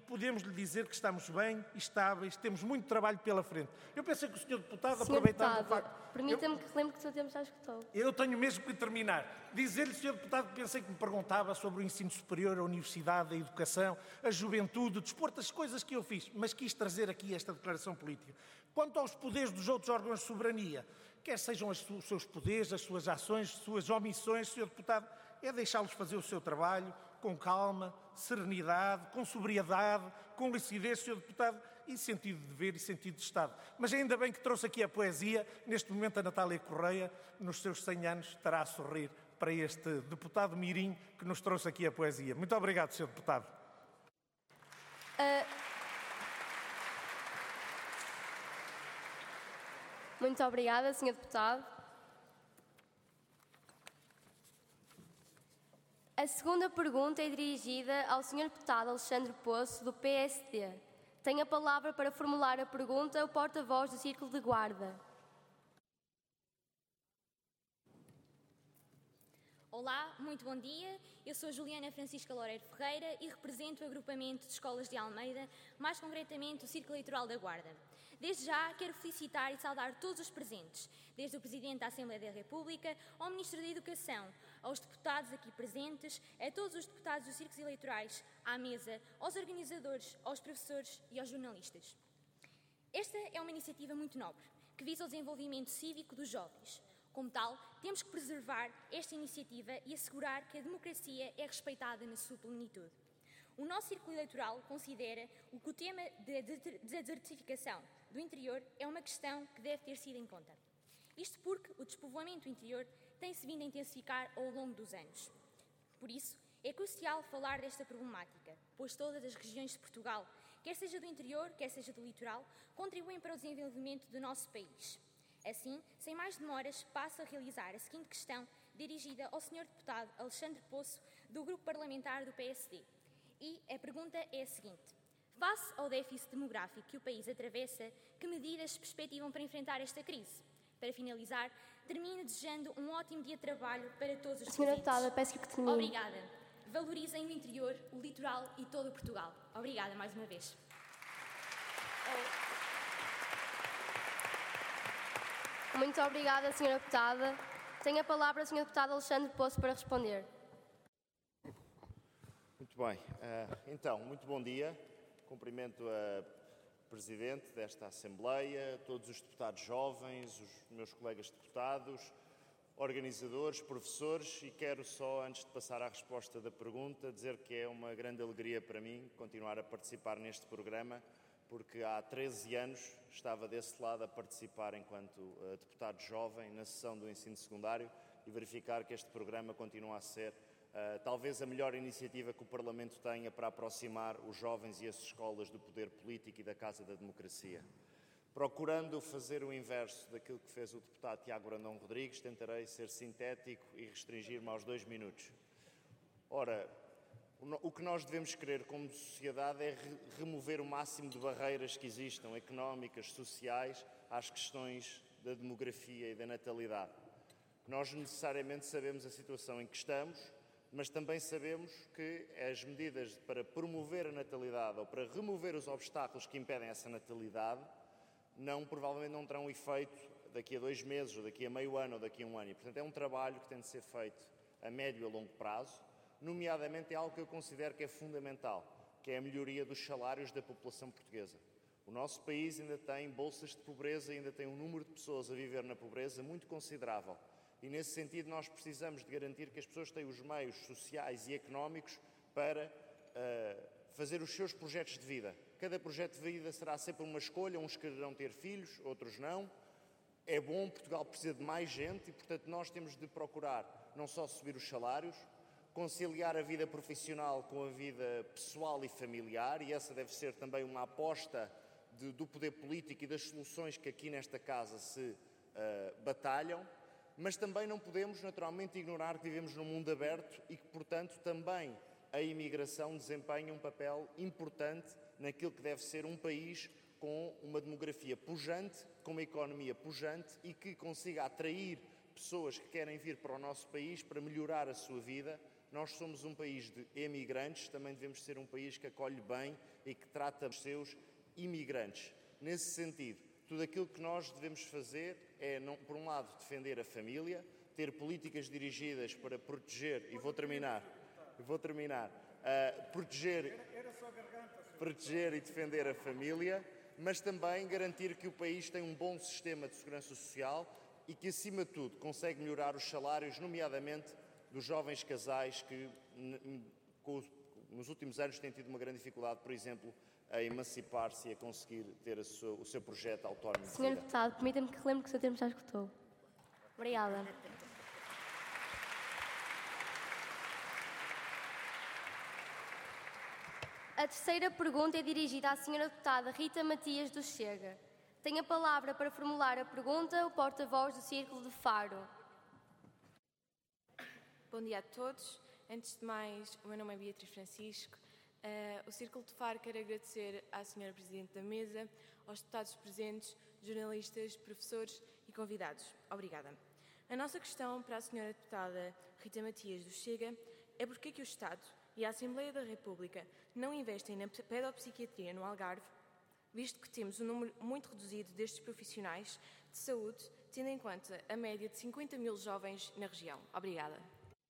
podemos lhe dizer que estamos bem, estáveis, temos muito trabalho pela frente. Eu pensei que o senhor Deputado, senhor aproveitando Deputado, o facto... permita-me eu, que relembro que o seu tempo já esgotou. eu tenho mesmo que terminar. Dizer-lhe, senhor Deputado, que pensei que me perguntava sobre o ensino superior, a universidade, a educação, a juventude, o desporto, as coisas que eu fiz, mas quis trazer aqui esta declaração política. Quanto aos poderes dos outros órgãos de soberania, quer sejam os seus poderes, as suas ações, as suas omissões, senhor Deputado, é deixá-los fazer o seu trabalho com calma, serenidade, com sobriedade, com lucidez, senhor Deputado, e sentido de dever e sentido de Estado. Mas ainda bem que trouxe aqui a poesia. Neste momento, a Natália Correia, nos seus cem anos, estará a sorrir para este deputado mirim que nos trouxe aqui a poesia. Muito obrigado, senhor Deputado. Uh... Muito obrigada, senhor Deputado. A segunda pergunta é dirigida ao senhor Deputado Alexandre Poço, do P S D. Tem a palavra para formular a pergunta o porta-voz do Círculo de Guarda. Olá, muito bom dia. Eu sou Juliana Francisca Loureiro Ferreira e represento o agrupamento de escolas de Almeida, mais concretamente o Círculo Eleitoral da Guarda. Desde já quero felicitar e saudar todos os presentes, desde o Presidente da Assembleia da República ao Ministro da Educação, aos deputados aqui presentes, a todos os deputados dos círculos eleitorais, à mesa, aos organizadores, aos professores e aos jornalistas. Esta é uma iniciativa muito nobre, que visa o desenvolvimento cívico dos jovens. Como tal, temos que preservar esta iniciativa e assegurar que a democracia é respeitada na sua plenitude. O nosso Círculo Eleitoral considera que o tema da desertificação do interior é uma questão que deve ter sido em conta. Isto porque o despovoamento interior tem-se vindo a intensificar ao longo dos anos. Por isso, é crucial falar desta problemática, pois todas as regiões de Portugal, quer seja do interior, quer seja do litoral, contribuem para o desenvolvimento do nosso país. Assim, sem mais demoras, passo a realizar a seguinte questão dirigida ao senhor Deputado Alexandre Poço, do Grupo Parlamentar do P S D. E a pergunta é a seguinte: face ao déficit demográfico que o país atravessa, que medidas se perspectivam para enfrentar esta crise? Para finalizar, termino desejando um ótimo dia de trabalho para todos os Senhora presentes. Deputada, peço que termine. Obrigada. Valorizem o interior, o litoral e todo o Portugal. Obrigada mais uma vez. Muito obrigada, senhora Deputada. Tem a palavra o senhor Deputado Alexandre Poço para responder. Muito bem. Uh, então, muito bom dia. Cumprimento a Presidente desta Assembleia, todos os deputados jovens, os meus colegas deputados, organizadores, professores, e quero só, antes de passar à resposta da pergunta, dizer que é uma grande alegria para mim continuar a participar neste programa, porque há treze anos estava desse lado a participar enquanto uh, deputado jovem na sessão do ensino secundário e verificar que este programa continua a ser uh, talvez a melhor iniciativa que o Parlamento tenha para aproximar os jovens e as escolas do poder político e da Casa da Democracia. Procurando fazer o inverso daquilo que fez o deputado Tiago Brandão Rodrigues, tentarei ser sintético e restringir-me aos dois minutos. Ora, o que nós devemos querer como sociedade é re remover o máximo de barreiras que existam, económicas, sociais, às questões da demografia e da natalidade. Nós necessariamente sabemos a situação em que estamos, mas também sabemos que as medidas para promover a natalidade ou para remover os obstáculos que impedem essa natalidade não, provavelmente não terão efeito daqui a dois meses, ou daqui a meio ano, ou daqui a um ano. E, portanto, é um trabalho que tem de ser feito a médio e a longo prazo. Nomeadamente, é algo que eu considero que é fundamental, que é a melhoria dos salários da população portuguesa. O nosso país ainda tem bolsas de pobreza, ainda tem um número de pessoas a viver na pobreza muito considerável. E, nesse sentido, nós precisamos de garantir que as pessoas têm os meios sociais e económicos para uh, fazer os seus projetos de vida. Cada projeto de vida será sempre uma escolha, uns quererão ter filhos, outros não. É bom, Portugal precisa de mais gente e, portanto, nós temos de procurar não só subir os salários, conciliar a vida profissional com a vida pessoal e familiar, e essa deve ser também uma aposta de, do poder político e das soluções que aqui nesta casa se uh, batalham, mas também não podemos naturalmente ignorar que vivemos num mundo aberto e que, portanto, também a imigração desempenha um papel importante naquilo que deve ser um país com uma demografia pujante, com uma economia pujante e que consiga atrair pessoas que querem vir para o nosso país para melhorar a sua vida Nós somos um país de emigrantes, também devemos ser um país que acolhe bem e que trata os seus imigrantes. Nesse sentido, tudo aquilo que nós devemos fazer é, não, por um lado, defender a família, ter políticas dirigidas para proteger, e vou terminar, vou terminar, uh, proteger, proteger e defender a família, mas também garantir que o país tem um bom sistema de segurança social e que, acima de tudo, consegue melhorar os salários, nomeadamente dos jovens casais que, nos últimos anos, têm tido uma grande dificuldade, por exemplo, a emancipar-se e a conseguir ter a sua, o seu projeto autónomo de vida. senhor Deputado, permita-me que relembre que o seu termo já esgotou. Obrigada. A terceira pergunta é dirigida à senhora Deputada Rita Matias do Chega. Tem a palavra para formular a pergunta o porta-voz do Círculo de Faro. Bom dia a todos. Antes de mais, o meu nome é Beatriz Francisco. Uh, o Círculo de Faro quer agradecer à senhora Presidente da Mesa, aos deputados presentes, jornalistas, professores e convidados. Obrigada. A nossa questão para a senhora Deputada Rita Matias do Chega é porque é que o Estado e a Assembleia da República não investem na pedopsiquiatria no Algarve, visto que temos um número muito reduzido destes profissionais de saúde, tendo em conta a média de cinquenta mil jovens na região. Obrigada.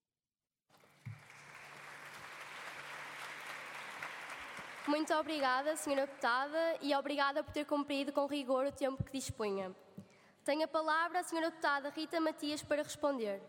Muito obrigada, senhora Deputada, e obrigada por ter cumprido com rigor o tempo que dispunha. Tem a palavra a senhora Deputada Rita Matias para responder.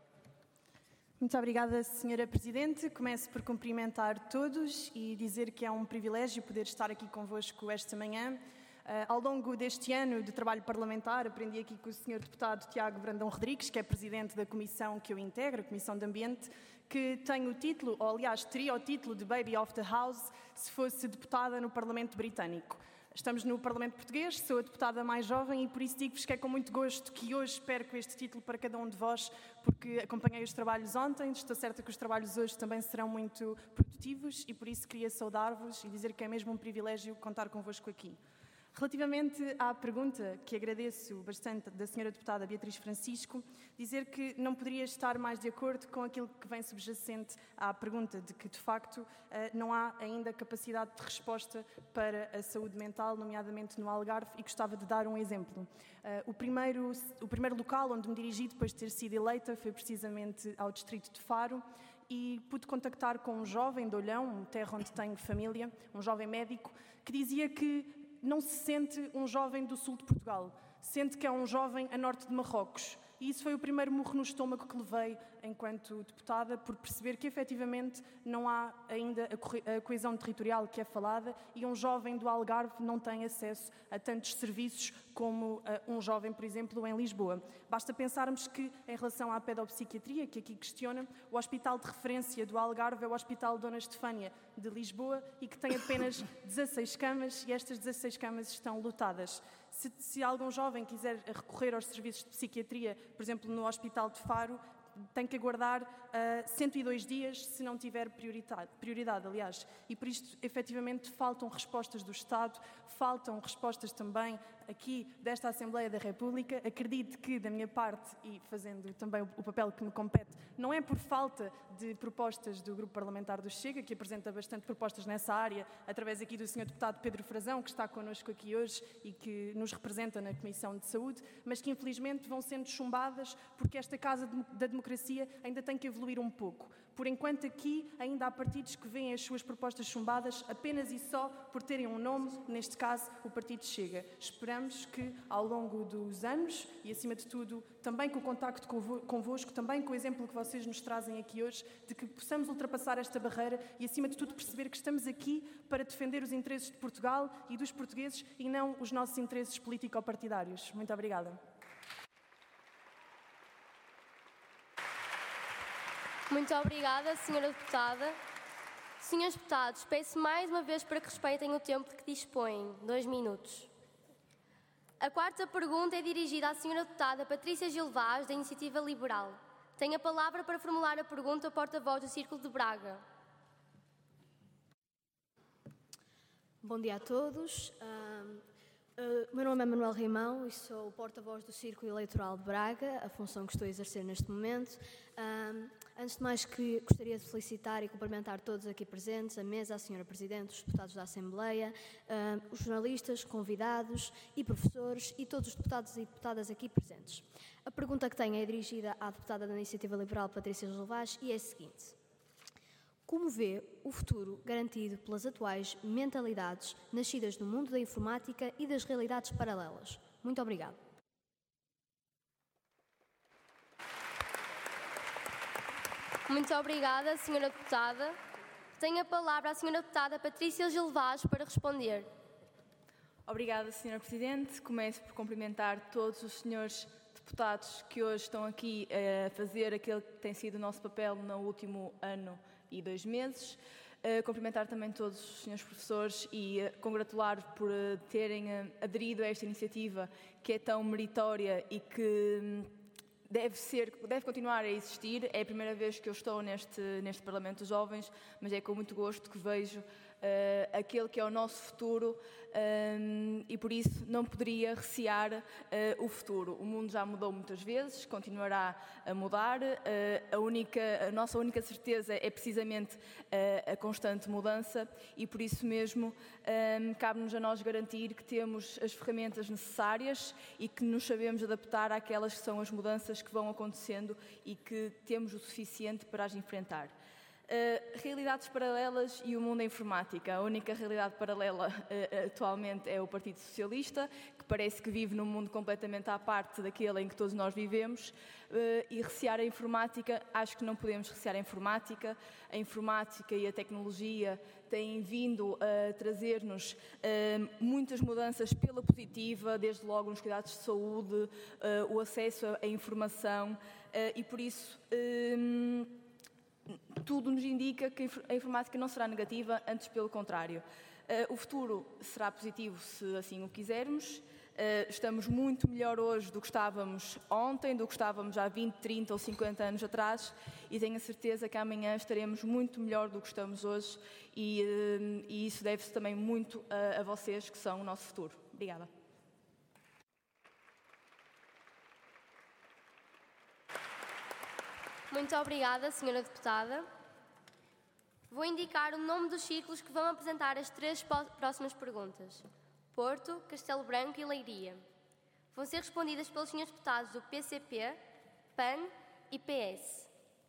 Muito obrigada, senhora Presidente. Começo por cumprimentar todos e dizer que é um privilégio poder estar aqui convosco esta manhã. Uh, ao longo deste ano de trabalho parlamentar, aprendi aqui com o senhor Deputado Tiago Brandão Rodrigues, que é Presidente da Comissão que eu integro, a Comissão de Ambiente, que tem o título, ou aliás teria o título de Baby of the House, se fosse deputada no Parlamento Britânico. Estamos no Parlamento Português, sou a deputada mais jovem e por isso digo-vos que é com muito gosto que hoje perco este título para cada um de vós, porque acompanhei os trabalhos ontem, estou certa que os trabalhos hoje também serão muito produtivos e por isso queria saudar-vos e dizer que é mesmo um privilégio contar convosco aqui. Relativamente à pergunta, que agradeço bastante, da senhora deputada Beatriz Francisco, dizer que não poderia estar mais de acordo com aquilo que vem subjacente à pergunta, de que, de facto, não há ainda capacidade de resposta para a saúde mental, nomeadamente no Algarve, e gostava de dar um exemplo. O primeiro, o primeiro local onde me dirigi depois de ter sido eleita foi precisamente ao distrito de Faro, e pude contactar com um jovem de Olhão, terra onde tenho família, um jovem médico, que dizia que não se sente um jovem do sul de Portugal, sente que é um jovem a norte de Marrocos. E isso foi o primeiro murro no estômago que levei enquanto deputada, por perceber que efetivamente não há ainda a coesão territorial que é falada e um jovem do Algarve não tem acesso a tantos serviços como uh, um jovem, por exemplo, em Lisboa. Basta pensarmos que, em relação à pedopsiquiatria, que aqui questiona, o hospital de referência do Algarve é o Hospital Dona Estefânia de Lisboa e que tem apenas dezasseis camas e estas dezasseis camas estão lotadas. Se, se algum jovem quiser recorrer aos serviços de psiquiatria, por exemplo, no Hospital de Faro, tem que aguardar uh, cento e dois dias se não tiver prioridade, prioridade, aliás. E por isto, efetivamente, faltam respostas do Estado, faltam respostas também aqui desta Assembleia da República. Acredito que, da minha parte, e fazendo também o, o papel que me compete, não é por falta de propostas do Grupo Parlamentar do Chega, que apresenta bastante propostas nessa área, através aqui do senhor Deputado Pedro Frazão, que está connosco aqui hoje e que nos representa na Comissão de Saúde, mas que, infelizmente, vão sendo chumbadas porque esta Casa da Democracia ainda tem que evoluir um pouco. Por enquanto aqui ainda há partidos que veem as suas propostas chumbadas apenas e só por terem um nome, neste caso o Partido Chega. Esperamos que ao longo dos anos e acima de tudo também com o contacto convosco, também com o exemplo que vocês nos trazem aqui hoje, de que possamos ultrapassar esta barreira e acima de tudo perceber que estamos aqui para defender os interesses de Portugal e dos portugueses e não os nossos interesses político-partidários. Muito obrigada. Muito obrigada, senhora Deputada. Senhores Deputados, peço mais uma vez para que respeitem o tempo de que dispõem, dois minutos. A quarta pergunta é dirigida à senhora Deputada Patrícia Gil Vaz, da Iniciativa Liberal. Tem a palavra para formular a pergunta ao porta-voz do Círculo de Braga. Bom dia a todos. Uh, Uh, meu nome é Manuel Rimão e sou o porta-voz do Círculo Eleitoral de Braga, a função que estou a exercer neste momento. Um, antes de mais, que, gostaria de felicitar e cumprimentar todos aqui presentes, a mesa, a senhora Presidente, os deputados da Assembleia, uh, os jornalistas, convidados e professores e todos os deputados e deputadas aqui presentes. A pergunta que tenho é dirigida à deputada da Iniciativa Liberal, Patrícia Gil Vaz, e é a seguinte: como vê o futuro garantido pelas atuais mentalidades nascidas no mundo da informática e das realidades paralelas? Muito obrigada. Muito obrigada, senhora deputada. Tenho a palavra a senhora deputada Patrícia Gil Vaz para responder. Obrigada, senhora Presidente. Começo por cumprimentar todos os senhores deputados que hoje estão aqui a fazer aquele que tem sido o nosso papel no último ano e dois meses. Uh, cumprimentar também todos os senhores professores e uh, congratular por uh, terem uh, aderido a esta iniciativa que é tão meritória e que um, deve ser, deve continuar a existir. É a primeira vez que eu estou neste, neste Parlamento dos Jovens, mas é com muito gosto que vejo uh, aquele que é o nosso futuro um, e por isso não poderia recear uh, o futuro. O mundo já mudou muitas vezes, continuará a mudar. Uh, a, única, a nossa única certeza é precisamente uh, a constante mudança e por isso mesmo um, cabe-nos a nós garantir que temos as ferramentas necessárias e que nos sabemos adaptar àquelas que são as mudanças que vão acontecendo e que temos o suficiente para as enfrentar. Uh, realidades paralelas e o mundo da informática. A única realidade paralela uh, atualmente é o Partido Socialista, que parece que vive num mundo completamente à parte daquele em que todos nós vivemos, uh, e recear a informática, acho que não podemos recear a informática. A informática e a tecnologia têm vindo a trazer-nos uh, muitas mudanças pela positiva, desde logo nos cuidados de saúde, uh, o acesso à informação, uh, e por isso uh, tudo nos indica que a informática não será negativa, antes pelo contrário. Uh, o futuro será positivo se assim o quisermos. Uh, estamos muito melhor hoje do que estávamos ontem, do que estávamos há vinte, trinta ou cinquenta anos atrás e tenho a certeza que amanhã estaremos muito melhor do que estamos hoje e, uh, e isso deve-se também muito a, a vocês que são o nosso futuro. Obrigada. Muito obrigada, senhora deputada. Vou indicar o nome dos círculos que vão apresentar as três próximas perguntas: Porto, Castelo Branco e Leiria. Vão ser respondidas pelos senhores deputados do P C P, P A N e P S.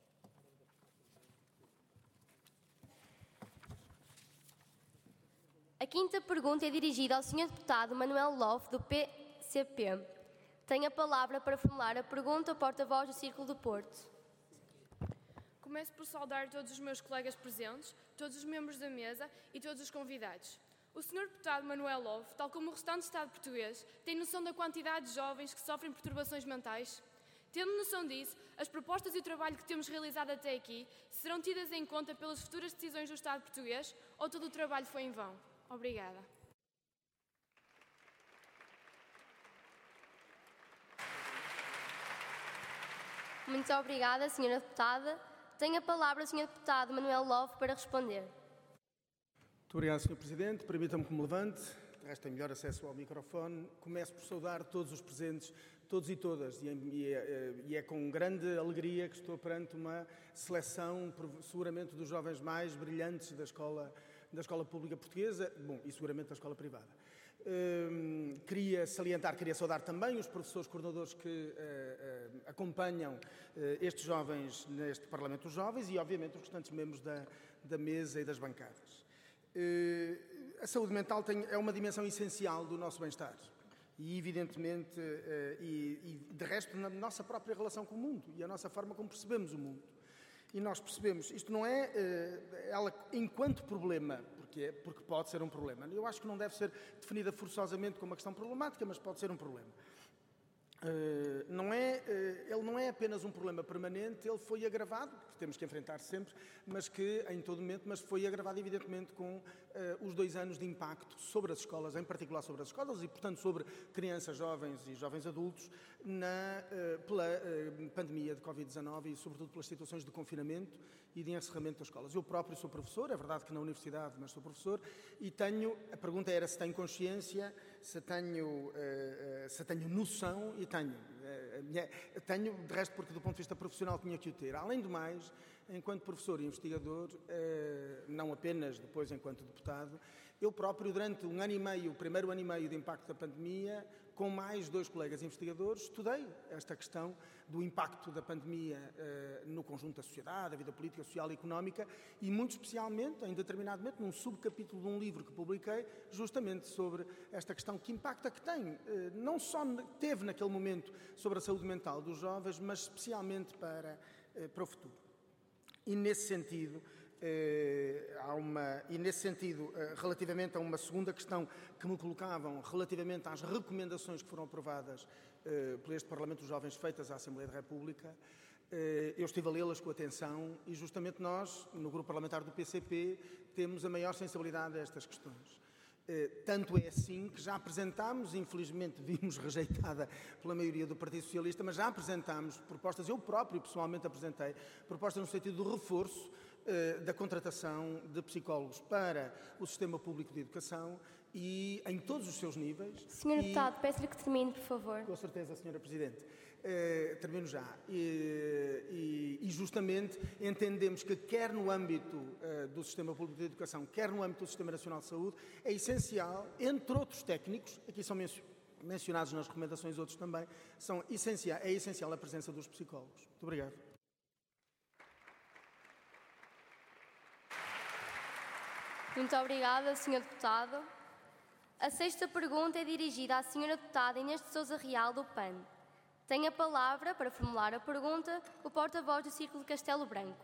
A quinta pergunta é dirigida ao senhor deputado Manuel Love, do P C P. Tem a palavra para formular a pergunta ao porta-voz do Círculo do Porto. Começo por saudar todos os meus colegas presentes, todos os membros da mesa e todos os convidados. O senhor deputado Manuel Love, tal como o restante Estado português, tem noção da quantidade de jovens que sofrem perturbações mentais? Tendo noção disso, as propostas e o trabalho que temos realizado até aqui serão tidas em conta pelas futuras decisões do Estado português ou todo o trabalho foi em vão? Obrigada. Muito obrigada, senhora deputada. Tem a palavra o senhor deputado Manuel Love para responder. Muito obrigado, senhor Presidente. Permita-me que me levante. De resto, tem melhor acesso ao microfone. Começo por saudar todos os presentes, todos e todas, e é, e é com grande alegria que estou perante uma seleção, seguramente, dos jovens mais brilhantes da escola, da escola pública portuguesa, bom, e seguramente da escola privada. Uh, queria salientar, queria saudar também os professores coordenadores que uh, uh, acompanham uh, estes jovens neste Parlamento dos Jovens e, obviamente, os restantes membros da, da mesa e das bancadas. Uh, a saúde mental tem, é uma dimensão essencial do nosso bem-estar e, evidentemente, uh, e, e de resto, na nossa própria relação com o mundo e a nossa forma como percebemos o mundo. E nós percebemos, isto não é uh, ela enquanto problema, porque, é, porque pode ser um problema. Eu acho que não deve ser definida forçosamente como uma questão problemática, mas pode ser um problema. Uh, não é, uh, ele não é apenas um problema permanente, ele foi agravado, temos que enfrentar sempre, mas que em todo momento, mas foi agravado evidentemente com uh, os dois anos de impacto sobre as escolas, em particular sobre as escolas e, portanto, sobre crianças, jovens e jovens adultos, na, uh, pela uh, pandemia de covid dezanove e, sobretudo, pelas situações de confinamento e de encerramento das escolas. Eu próprio sou professor, é verdade que na universidade, mas sou professor, e tenho, a pergunta era se tenho consciência, se tenho, uh, uh, se tenho noção, e tenho. Uh, minha, tenho, de resto, porque do ponto de vista profissional tinha que o ter. Além do mais, enquanto professor e investigador, uh, não apenas depois enquanto deputado, eu próprio, durante um ano e meio, o primeiro ano e meio de impacto da pandemia, com mais dois colegas investigadores, estudei esta questão do impacto da pandemia eh, no conjunto da sociedade, da vida política, social e económica, e muito especialmente, em determinado momento, num subcapítulo de um livro que publiquei, justamente sobre esta questão, que impacto é que tem, eh, não só teve naquele momento sobre a saúde mental dos jovens, mas especialmente para, eh, para o futuro. E nesse sentido, Eh, há uma, e nesse sentido, eh, relativamente a uma segunda questão que me colocavam, relativamente às recomendações que foram aprovadas eh, por este Parlamento dos Jovens feitas à Assembleia da República, eh, eu estive a lê-las com atenção e justamente nós, no grupo parlamentar do P C P, temos a maior sensibilidade a estas questões. Eh, tanto é assim que já apresentámos, infelizmente vimos rejeitada pela maioria do Partido Socialista, mas já apresentámos propostas, eu próprio pessoalmente apresentei, propostas no sentido do reforço da contratação de psicólogos para o sistema público de educação e em todos os seus níveis. senhor Deputado, peço-lhe que termine, por favor. Com certeza, senhora Presidente. Uh, termino já. E, e, e justamente entendemos que quer no âmbito uh, do sistema público de educação, quer no âmbito do Sistema Nacional de Saúde, é essencial, entre outros técnicos, aqui são mencionados nas recomendações outros também, são essencial, é essencial a presença dos psicólogos. Muito obrigado. Muito obrigada, senhor Deputado. A sexta pergunta é dirigida à senhora Deputada Inês de Sousa Real, do P A N. Tem a palavra, para formular a pergunta, o porta-voz do Círculo de Castelo Branco.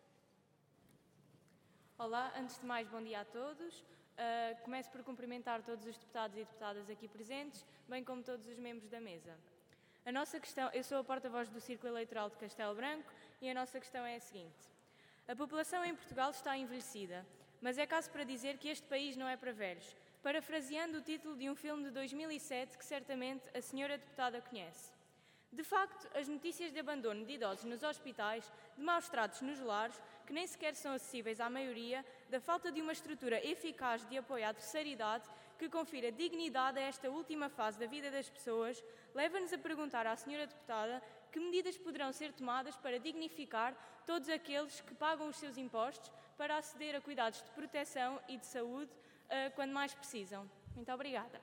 Olá, antes de mais, bom dia a todos. Uh, começo por cumprimentar todos os deputados e deputadas aqui presentes, bem como todos os membros da mesa. A nossa questão, eu sou a porta-voz do Círculo Eleitoral de Castelo Branco e a nossa questão é a seguinte. A população em Portugal está envelhecida, mas é caso para dizer que este país não é para velhos, parafraseando o título de um filme de dois mil e sete que certamente a senhora deputada conhece. De facto, as notícias de abandono de idosos nos hospitais, de maus tratos nos lares, que nem sequer são acessíveis à maioria, da falta de uma estrutura eficaz de apoio à terceira idade que confira dignidade a esta última fase da vida das pessoas, leva-nos a perguntar à senhora deputada que medidas poderão ser tomadas para dignificar todos aqueles que pagam os seus impostos para aceder a cuidados de proteção e de saúde uh, quando mais precisam. Muito obrigada.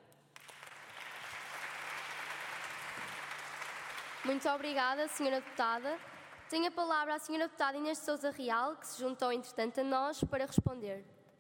Muito obrigada, senhora Deputada. Tem a palavra a senhora Deputada Inês de Sousa Real, que se juntou, entretanto, a nós, para responder.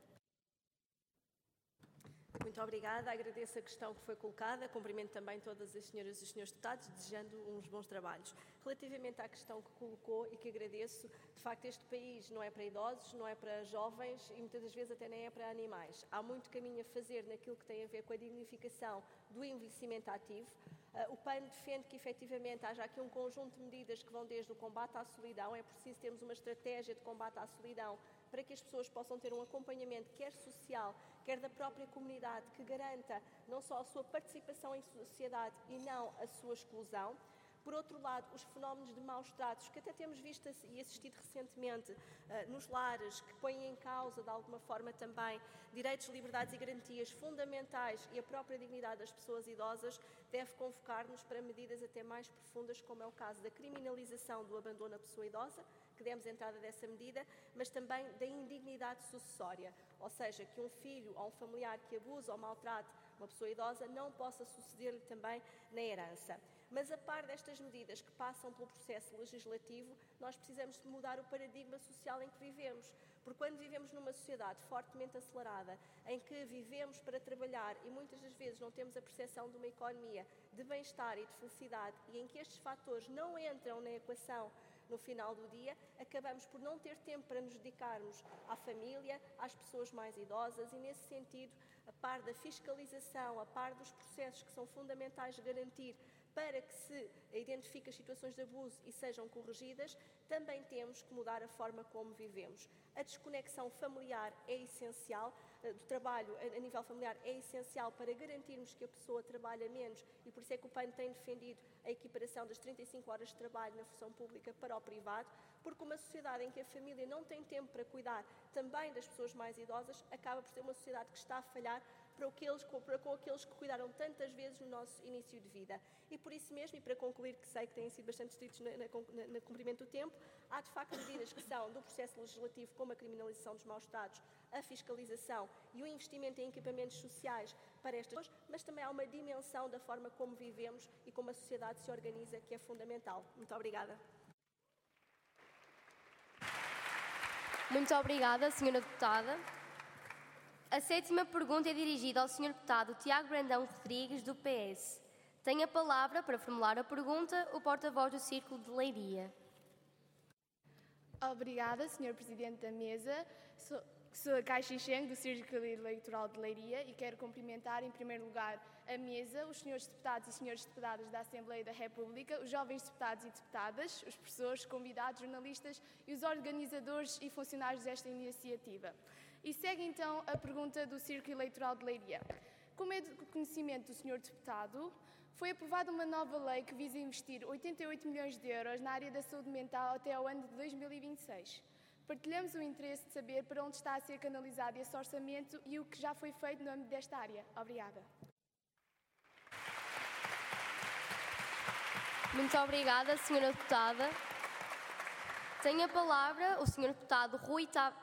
Muito obrigada, agradeço a questão que foi colocada, cumprimento também todas as senhoras e os senhores deputados, desejando uns bons trabalhos. Relativamente à questão que colocou e que agradeço, de facto este país não é para idosos, não é para jovens e muitas das vezes até nem é para animais. Há muito caminho a fazer naquilo que tem a ver com a dignificação do envelhecimento ativo. Uh, o P A N defende que efetivamente haja aqui um conjunto de medidas que vão desde o combate à solidão, é preciso termos uma estratégia de combate à solidão para que as pessoas possam ter um acompanhamento quer social, quer da própria comunidade, que garanta não só a sua participação em sociedade e não a sua exclusão. Por outro lado, os fenómenos de maus tratos, que até temos visto e assistido recentemente uh, nos lares, que põem em causa, de alguma forma também, direitos, liberdades e garantias fundamentais e a própria dignidade das pessoas idosas, deve convocar-nos para medidas até mais profundas, como é o caso da criminalização do abandono à pessoa idosa, que demos entrada dessa medida, mas também da indignidade sucessória, ou seja, que um filho ou um familiar que abuse ou maltrate uma pessoa idosa não possa suceder-lhe também na herança. Mas a par destas medidas que passam pelo processo legislativo, nós precisamos de mudar o paradigma social em que vivemos, porque quando vivemos numa sociedade fortemente acelerada, em que vivemos para trabalhar e muitas das vezes não temos a percepção de uma economia de bem-estar e de felicidade, e em que estes fatores não entram na equação no final do dia, acabamos por não ter tempo para nos dedicarmos à família, às pessoas mais idosas e, nesse sentido, a par da fiscalização, a par dos processos que são fundamentais de garantir para que se identifiquem as situações de abuso e sejam corrigidas, também temos que mudar a forma como vivemos. A desconexão familiar é essencial, do trabalho a nível familiar é essencial para garantirmos que a pessoa trabalha menos, e por isso é que o P A N tem defendido a equiparação das trinta e cinco horas de trabalho na função pública para o privado, porque uma sociedade em que a família não tem tempo para cuidar também das pessoas mais idosas acaba por ser uma sociedade que está a falhar para aqueles, para com aqueles que cuidaram tantas vezes no nosso início de vida. E por isso mesmo, e para concluir, que sei que têm sido bastante estritos no cumprimento do tempo, há de facto medidas que são do processo legislativo, como a criminalização dos maus-estados, a fiscalização e o investimento em equipamentos sociais para estas pessoas, mas também há uma dimensão da forma como vivemos e como a sociedade se organiza que é fundamental. Muito obrigada. Muito obrigada, senhora Deputada. A sétima pergunta é dirigida ao senhor Deputado Tiago Brandão Rodrigues, do P S. Tem a palavra para formular a pergunta o porta-voz do Círculo de Leiria. Obrigada, senhor Presidente da Mesa. Sou, sou a Caixa Xeng, do Círculo Eleitoral de Leiria, e quero cumprimentar, em primeiro lugar, a Mesa, os senhores deputados e senhores deputadas da Assembleia da República, os jovens deputados e deputadas, os professores, convidados, jornalistas e os organizadores e funcionários desta iniciativa. E segue então a pergunta do Círculo Eleitoral de Leiria. Como é do conhecimento do senhor deputado, foi aprovada uma nova lei que visa investir oitenta e oito milhões de euros na área da saúde mental até ao ano de dois mil e vinte e seis. Partilhamos o interesse de saber para onde está a ser canalizado esse orçamento e o que já foi feito no âmbito desta área. Obrigada. Muito obrigada, senhora Deputada. Tem a palavra o senhor Deputado Rui Tavares.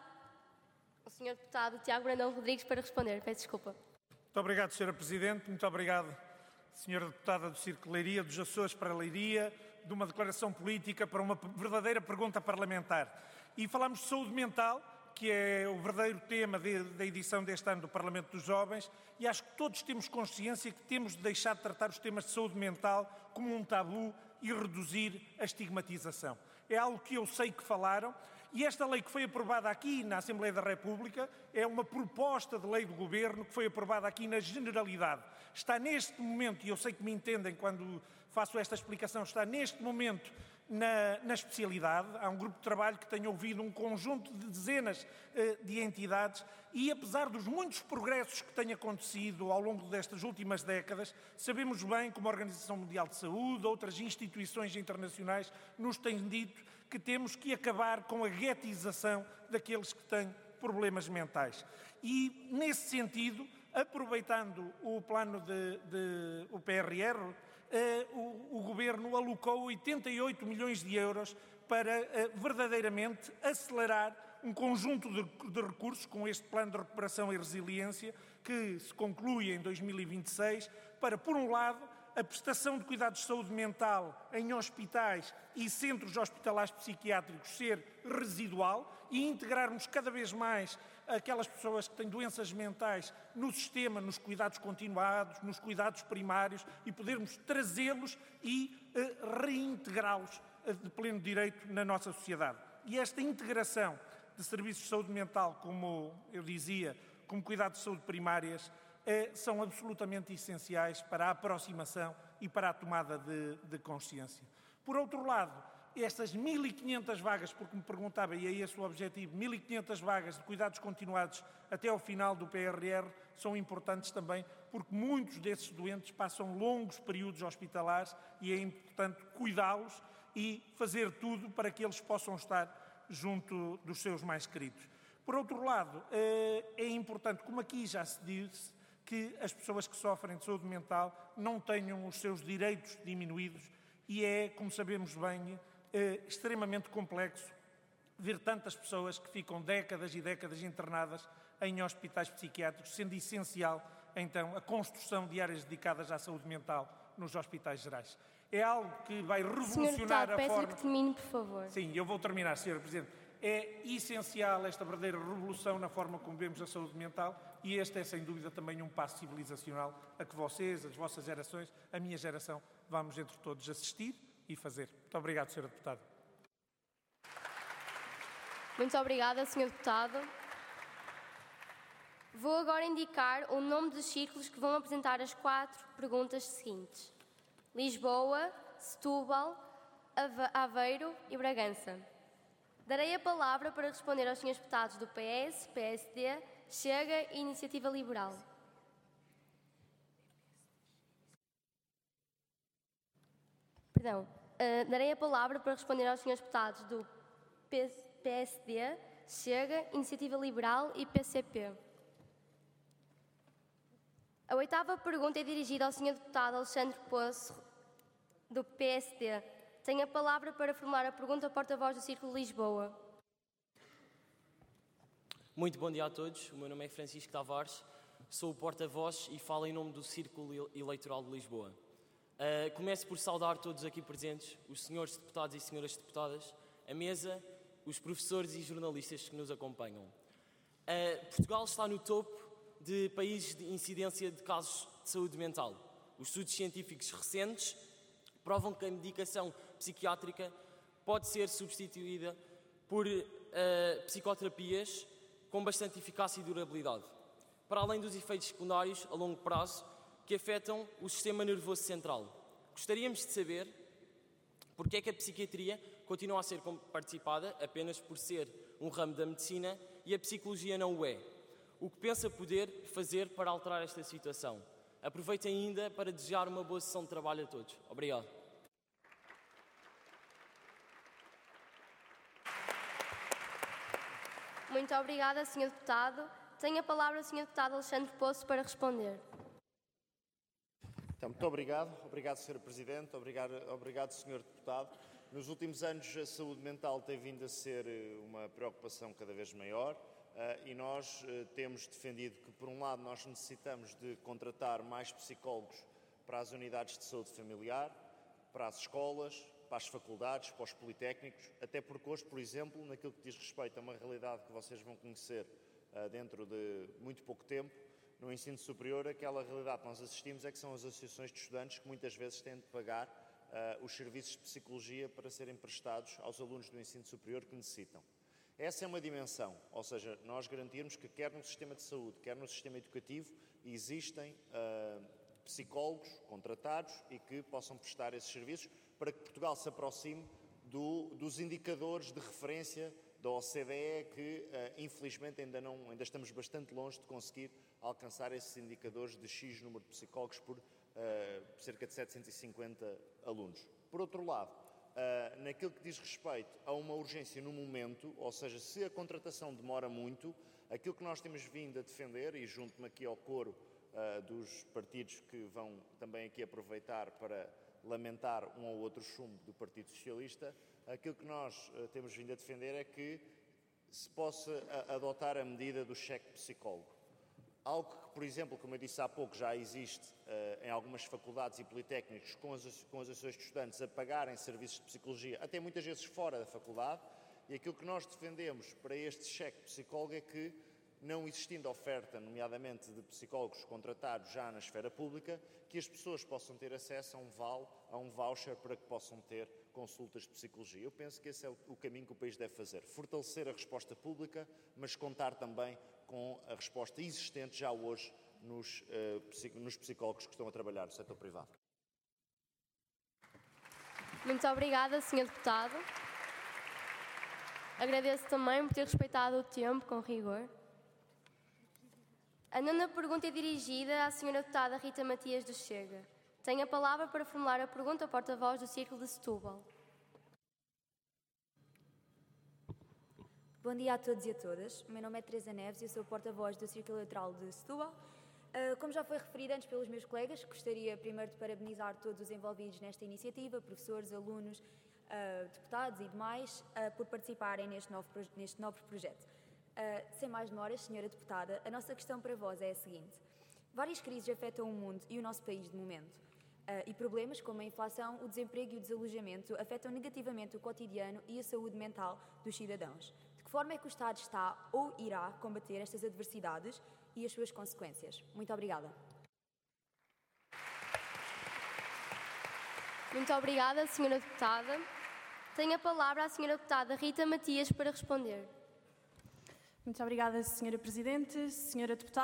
O senhor Deputado Tiago Brandão Rodrigues para responder. Peço desculpa. Muito obrigado, senhora Presidente. Muito obrigado, senhora Deputada do Círculo de Leiria, dos Açores para a Leiria, de uma declaração política para uma verdadeira pergunta parlamentar. E falamos de saúde mental, que é o verdadeiro tema de, da edição deste ano do Parlamento dos Jovens, e acho que todos temos consciência que temos de deixar de tratar os temas de saúde mental como um tabu e reduzir a estigmatização. É algo que eu sei que falaram. E esta lei que foi aprovada aqui na Assembleia da República é uma proposta de lei do Governo que foi aprovada aqui na generalidade. Está neste momento, e eu sei que me entendem quando faço esta explicação, está neste momento na, na especialidade. Há um grupo de trabalho que tem ouvido um conjunto de dezenas eh, de entidades e, apesar dos muitos progressos que têm acontecido ao longo destas últimas décadas, sabemos bem como a Organização Mundial de Saúde, outras instituições internacionais nos têm dito que temos que acabar com a guetização daqueles que têm problemas mentais. E, nesse sentido, aproveitando o plano de, de o P R R, eh, o, o Governo alocou oitenta e oito milhões de euros para eh, verdadeiramente acelerar um conjunto de, de recursos com este plano de recuperação e resiliência que se conclui em dois mil e vinte e seis, para, por um lado, a prestação de cuidados de saúde mental em hospitais e centros hospitalares psiquiátricos ser residual e integrarmos cada vez mais aquelas pessoas que têm doenças mentais no sistema, nos cuidados continuados, nos cuidados primários e podermos trazê-los e uh, reintegrá-los uh, de pleno direito na nossa sociedade. E esta integração de serviços de saúde mental, como eu dizia, como cuidados de saúde primárias, É, são absolutamente essenciais para a aproximação e para a tomada de, de consciência. Por outro lado, estas mil e quinhentas vagas, porque me perguntava, e é esse o objetivo, mil e quinhentas vagas de cuidados continuados até ao final do P R R, são importantes também, porque muitos desses doentes passam longos períodos hospitalares e é importante cuidá-los e fazer tudo para que eles possam estar junto dos seus mais queridos. Por outro lado, é importante, como aqui já se disse, que as pessoas que sofrem de saúde mental não tenham os seus direitos diminuídos e é, como sabemos bem, é extremamente complexo ver tantas pessoas que ficam décadas e décadas internadas em hospitais psiquiátricos, sendo essencial, então, a construção de áreas dedicadas à saúde mental nos hospitais gerais. É algo que vai revolucionar a forma... Peço-lhe que termine, por favor. Sim, eu vou terminar, senhora Presidente. É essencial esta verdadeira revolução na forma como vemos a saúde mental e este é, sem dúvida, também um passo civilizacional a que vocês, as vossas gerações, a minha geração, vamos entre todos assistir e fazer. Muito obrigado, senhora Deputada. Muito obrigada, senhor Deputado. Vou agora indicar o nome dos círculos que vão apresentar as quatro perguntas seguintes. Lisboa, Setúbal, Aveiro e Bragança. Darei a palavra para responder aos senhores deputados do P S, P S D, Chega e Iniciativa Liberal. Perdão. Uh, darei a palavra para responder aos senhores deputados do P S D, Chega, Iniciativa Liberal e P C P. A oitava pergunta é dirigida ao senhor deputado Alexandre Poço, do P S D. Tem a palavra para formular a pergunta ao porta-voz do Círculo de Lisboa. Muito bom dia a todos. O meu nome é Francisco Tavares, sou o porta-voz e falo em nome do Círculo Eleitoral de Lisboa. Uh, começo por saudar todos aqui presentes, os senhores deputados e senhoras deputadas, a mesa, os professores e jornalistas que nos acompanham. Uh, Portugal está no topo de países de incidência de casos de saúde mental. Os estudos científicos recentes provam que a medicação psiquiátrica pode ser substituída por uh, psicoterapias com bastante eficácia e durabilidade, para além dos efeitos secundários a longo prazo que afetam o sistema nervoso central. Gostaríamos de saber porque é que a psiquiatria continua a ser participada apenas por ser um ramo da medicina e a psicologia não o é. O que pensa poder fazer para alterar esta situação? Aproveito ainda para desejar uma boa sessão de trabalho a todos. Obrigado. Muito obrigada, senhor Deputado. Tem a palavra o senhor Deputado Alexandre Poço para responder. Então, muito obrigado. Obrigado, senhora Presidente. Obrigado, obrigado, senhor Deputado. Nos últimos anos, a saúde mental tem vindo a ser uma preocupação cada vez maior uh, e nós uh, temos defendido que, por um lado, nós necessitamos de contratar mais psicólogos para as unidades de saúde familiar, para as escolas, para as faculdades, para os politécnicos, até porque hoje, por exemplo, naquilo que diz respeito a uma realidade que vocês vão conhecer uh, dentro de muito pouco tempo, no ensino superior, aquela realidade que nós assistimos é que são as associações de estudantes que muitas vezes têm de pagar uh, os serviços de psicologia para serem prestados aos alunos do ensino superior que necessitam. Essa é uma dimensão, ou seja, nós garantirmos que quer no sistema de saúde, quer no sistema educativo, existem uh, psicólogos contratados e que possam prestar esses serviços para que Portugal se aproxime do, dos indicadores de referência da O C D E, que uh, infelizmente ainda, não, ainda estamos bastante longe de conseguir alcançar esses indicadores de X número de psicólogos por uh, cerca de setecentos e cinquenta alunos. Por outro lado, uh, naquilo que diz respeito a uma urgência no momento, ou seja, se a contratação demora muito, aquilo que nós temos vindo a defender, e junto-me aqui ao coro uh, dos partidos que vão também aqui aproveitar para lamentar um ou outro chumbo do Partido Socialista, aquilo que nós uh, temos vindo a defender é que se possa a, adotar a medida do cheque psicólogo. Algo que, por exemplo, como eu disse há pouco, já existe uh, em algumas faculdades e politécnicos com as, com as associações de estudantes a pagarem serviços de psicologia, até muitas vezes fora da faculdade, e aquilo que nós defendemos para este cheque psicólogo é que, não existindo oferta, nomeadamente de psicólogos contratados já na esfera pública, que as pessoas possam ter acesso a um vale, a um voucher para que possam ter consultas de psicologia. Eu penso que esse é o caminho que o país deve fazer. Fortalecer a resposta pública, mas contar também com a resposta existente já hoje nos, uh, nos psicólogos que estão a trabalhar no setor privado. Muito obrigada, senhor Deputado. Agradeço também por ter respeitado o tempo com rigor. A nona pergunta é dirigida à senhora Deputada Rita Matias do Chega. Tem a palavra para formular a pergunta ao porta-voz do Círculo de Setúbal. Bom dia a todos e a todas. O meu nome é Teresa Neves e eu sou porta-voz do Círculo Eleitoral de Setúbal. Uh, como já foi referido antes pelos meus colegas, gostaria primeiro de parabenizar todos os envolvidos nesta iniciativa, professores, alunos, uh, deputados e demais, uh, por participarem neste novo, neste novo projeto. Uh, sem mais demoras, senhora Deputada, a nossa questão para vós é a seguinte. Várias crises afetam o mundo e o nosso país de momento. Uh, e problemas como a inflação, o desemprego e o desalojamento afetam negativamente o cotidiano e a saúde mental dos cidadãos. De que forma é que o Estado está ou irá combater estas adversidades e as suas consequências? Muito obrigada. Muito obrigada, senhora Deputada. Tem a palavra a senhora Deputada Rita Matias para responder. Muito obrigada, senhora Presidente. Senhora Deputada,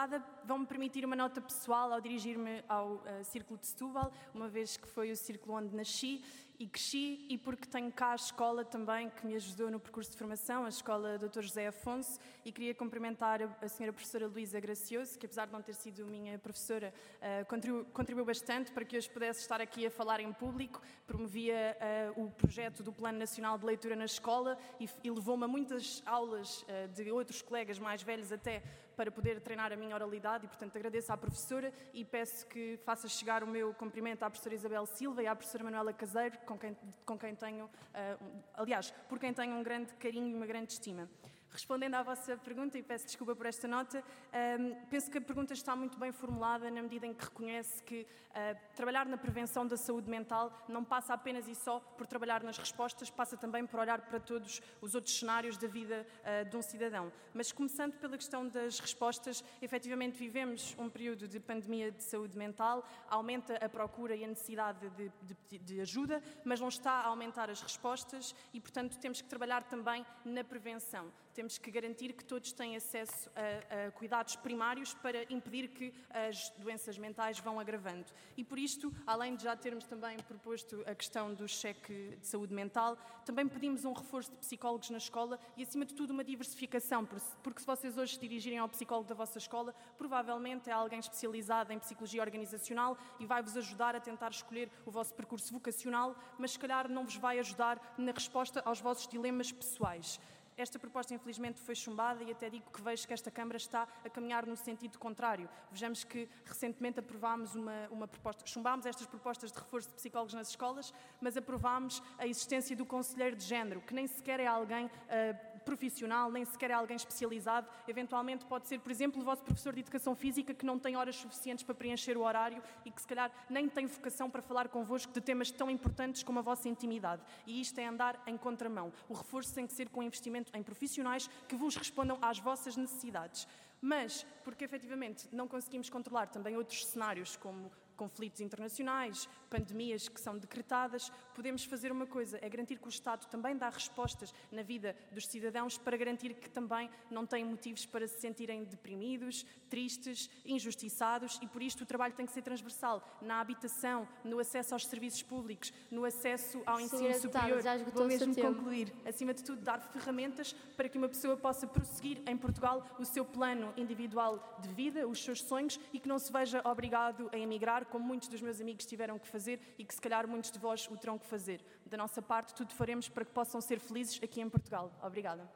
vão-me permitir uma nota pessoal ao dirigir-me ao uh, Círculo de Setúbal, uma vez que foi o círculo onde nasci e cresci, e porque tenho cá a escola também que me ajudou no percurso de formação, a Escola doutor José Afonso, e queria cumprimentar a, a senhora professora Luísa Gracioso, que apesar de não ter sido minha professora, uh, contribuiu, contribuiu bastante para que hoje pudesse estar aqui a falar em público, promovia uh, o projeto do Plano Nacional de Leitura na escola e, e levou-me a muitas aulas uh, de outros colegas mais velhos até, para poder treinar a minha oralidade e, portanto, agradeço à professora e peço que faça chegar o meu cumprimento à professora Isabel Silva e à professora Manuela Caseiro, com quem, com quem tenho, uh, um, aliás, por quem tenho um grande carinho e uma grande estima. Respondendo à vossa pergunta, e peço desculpa por esta nota, um, penso que a pergunta está muito bem formulada na medida em que reconhece que uh, trabalhar na prevenção da saúde mental não passa apenas e só por trabalhar nas respostas, passa também por olhar para todos os outros cenários da vida uh, de um cidadão. Mas começando pela questão das respostas, efetivamente vivemos um período de pandemia de saúde mental, aumenta a procura e a necessidade de, de, de ajuda, mas não está a aumentar as respostas e, portanto, temos que trabalhar também na prevenção. Temos que garantir que todos têm acesso a, a cuidados primários para impedir que as doenças mentais vão agravando. E por isto, além de já termos também proposto a questão do cheque de saúde mental, também pedimos um reforço de psicólogos na escola e, acima de tudo, uma diversificação, porque se vocês hoje se dirigirem ao psicólogo da vossa escola, provavelmente é alguém especializado em psicologia organizacional e vai-vos ajudar a tentar escolher o vosso percurso vocacional, mas se calhar não vos vai ajudar na resposta aos vossos dilemas pessoais. Esta proposta, infelizmente, foi chumbada e até digo que vejo que esta Câmara está a caminhar no sentido contrário. Vejamos que recentemente aprovámos uma, uma proposta, chumbámos estas propostas de reforço de psicólogos nas escolas, mas aprovámos a existência do conselheiro de género, que nem sequer é alguém uh, profissional, nem sequer é alguém especializado. Eventualmente pode ser, por exemplo, o vosso professor de Educação Física que não tem horas suficientes para preencher o horário e que se calhar nem tem vocação para falar convosco de temas tão importantes como a vossa intimidade. E isto é andar em contramão. O reforço tem que ser com investimento em profissionais que vos respondam às vossas necessidades. Mas, porque efetivamente não conseguimos controlar também outros cenários como conflitos internacionais, pandemias que são decretadas, podemos fazer uma coisa, é garantir que o Estado também dá respostas na vida dos cidadãos para garantir que também não têm motivos para se sentirem deprimidos, tristes, injustiçados e por isto o trabalho tem que ser transversal na habitação, no acesso aos serviços públicos, no acesso ao ensino Senhora superior. Deputada, já esgotou Vou mesmo o seu tempo. concluir. Acima de tudo, dar ferramentas para que uma pessoa possa prosseguir em Portugal o seu plano individual de vida, os seus sonhos e que não se veja obrigado a emigrar como muitos dos meus amigos tiveram que fazer e que se calhar muitos de vós o terão que fazer. Da nossa parte, tudo faremos para que possam ser felizes aqui em Portugal. Obrigada.